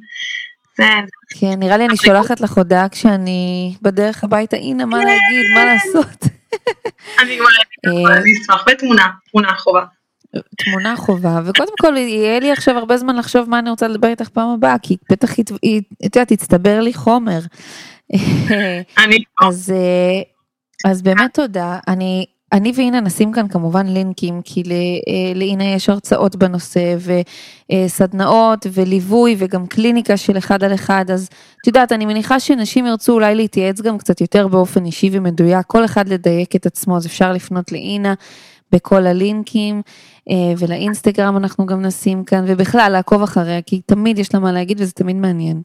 כן, נראה לי אני שולחת לך הודעה כשאני בדרך הביתה, הנה, מה להגיד, מה לעשות. אני אשמח, ותמונה, תמונה חובה. תמונה חובה, וקודם כל יהיה לי עכשיו הרבה זמן לחשוב מה אני רוצה לדבר איתך פעם הבאה, כי בטח היא, את יודעת, תצטבר לי חומר. אז, אז באמת תודה, אני, אני והנה נשים כאן כמובן לינקים, כי להנה יש הרצאות בנושא, וסדנאות, וליווי, וגם קליניקה של אחד על אחד, אז את יודעת, אני מניחה שנשים ירצו אולי להתייעץ גם קצת יותר באופן אישי ומדויק, כל אחד לדייק את עצמו, אז אפשר לפנות להנה, בכל הלינקים, ולאינסטגרם אנחנו גם נשים כאן, ובכלל לעקוב אחריה, כי תמיד יש לה מה להגיד, וזה תמיד מעניין.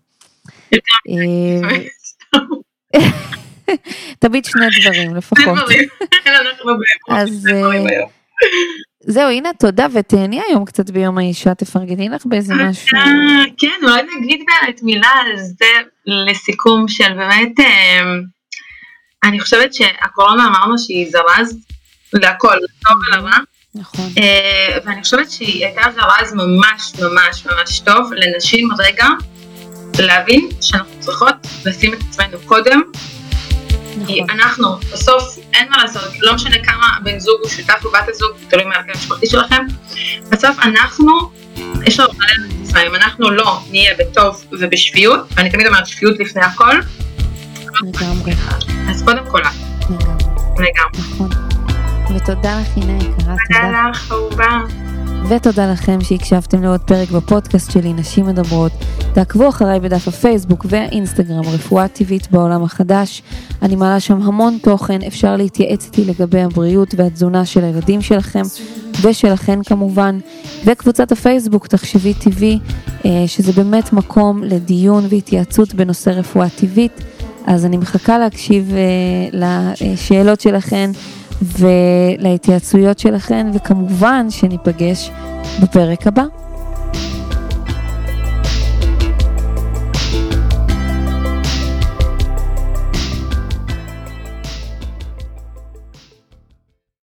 תמיד שני דברים לפחות. אז זהו, הנה תודה, ותהני היום קצת ביום האישה, תפרגני לך באיזה משהו. כן, אולי נגיד באמת מילה על זה לסיכום של באמת, אני חושבת שהקורונה אמרנו שהיא זרז, להכל, לטוב ולרע. נכון. ואני חושבת שהיא הייתה זרז ממש ממש ממש טוב לנשים רגע להבין שאנחנו צריכות לשים את עצמנו קודם. כי אנחנו בסוף אין מה לעשות, לא משנה כמה בן זוג הוא שותף או בת הזוג, תלוי מהרכב המשפחתי שלכם, בסוף אנחנו, יש לנו מלא לצפיים, אנחנו לא נהיה בטוב ובשפיות, ואני תמיד אומרת שפיות לפני הכל. לגמרי. אז קודם כל. לגמרי. לגמרי. נכון. ותודה לך, הנה יקרה, תודה. תודה לך, אהובה. ותודה לכם שהקשבתם לעוד פרק בפודקאסט שלי, נשים מדברות. תעקבו אחריי בדף הפייסבוק והאינסטגרם, רפואה טבעית בעולם החדש. אני מעלה שם המון תוכן, אפשר להתייעץ איתי לגבי הבריאות והתזונה של הילדים שלכם, ושלכן כמובן. וקבוצת הפייסבוק, תחשבי טבעי, שזה באמת מקום לדיון והתייעצות בנושא רפואה טבעית. אז אני מחכה להקשיב לשאלות שלכן, ולהתייעצויות שלכן, וכמובן שניפגש בפרק הבא.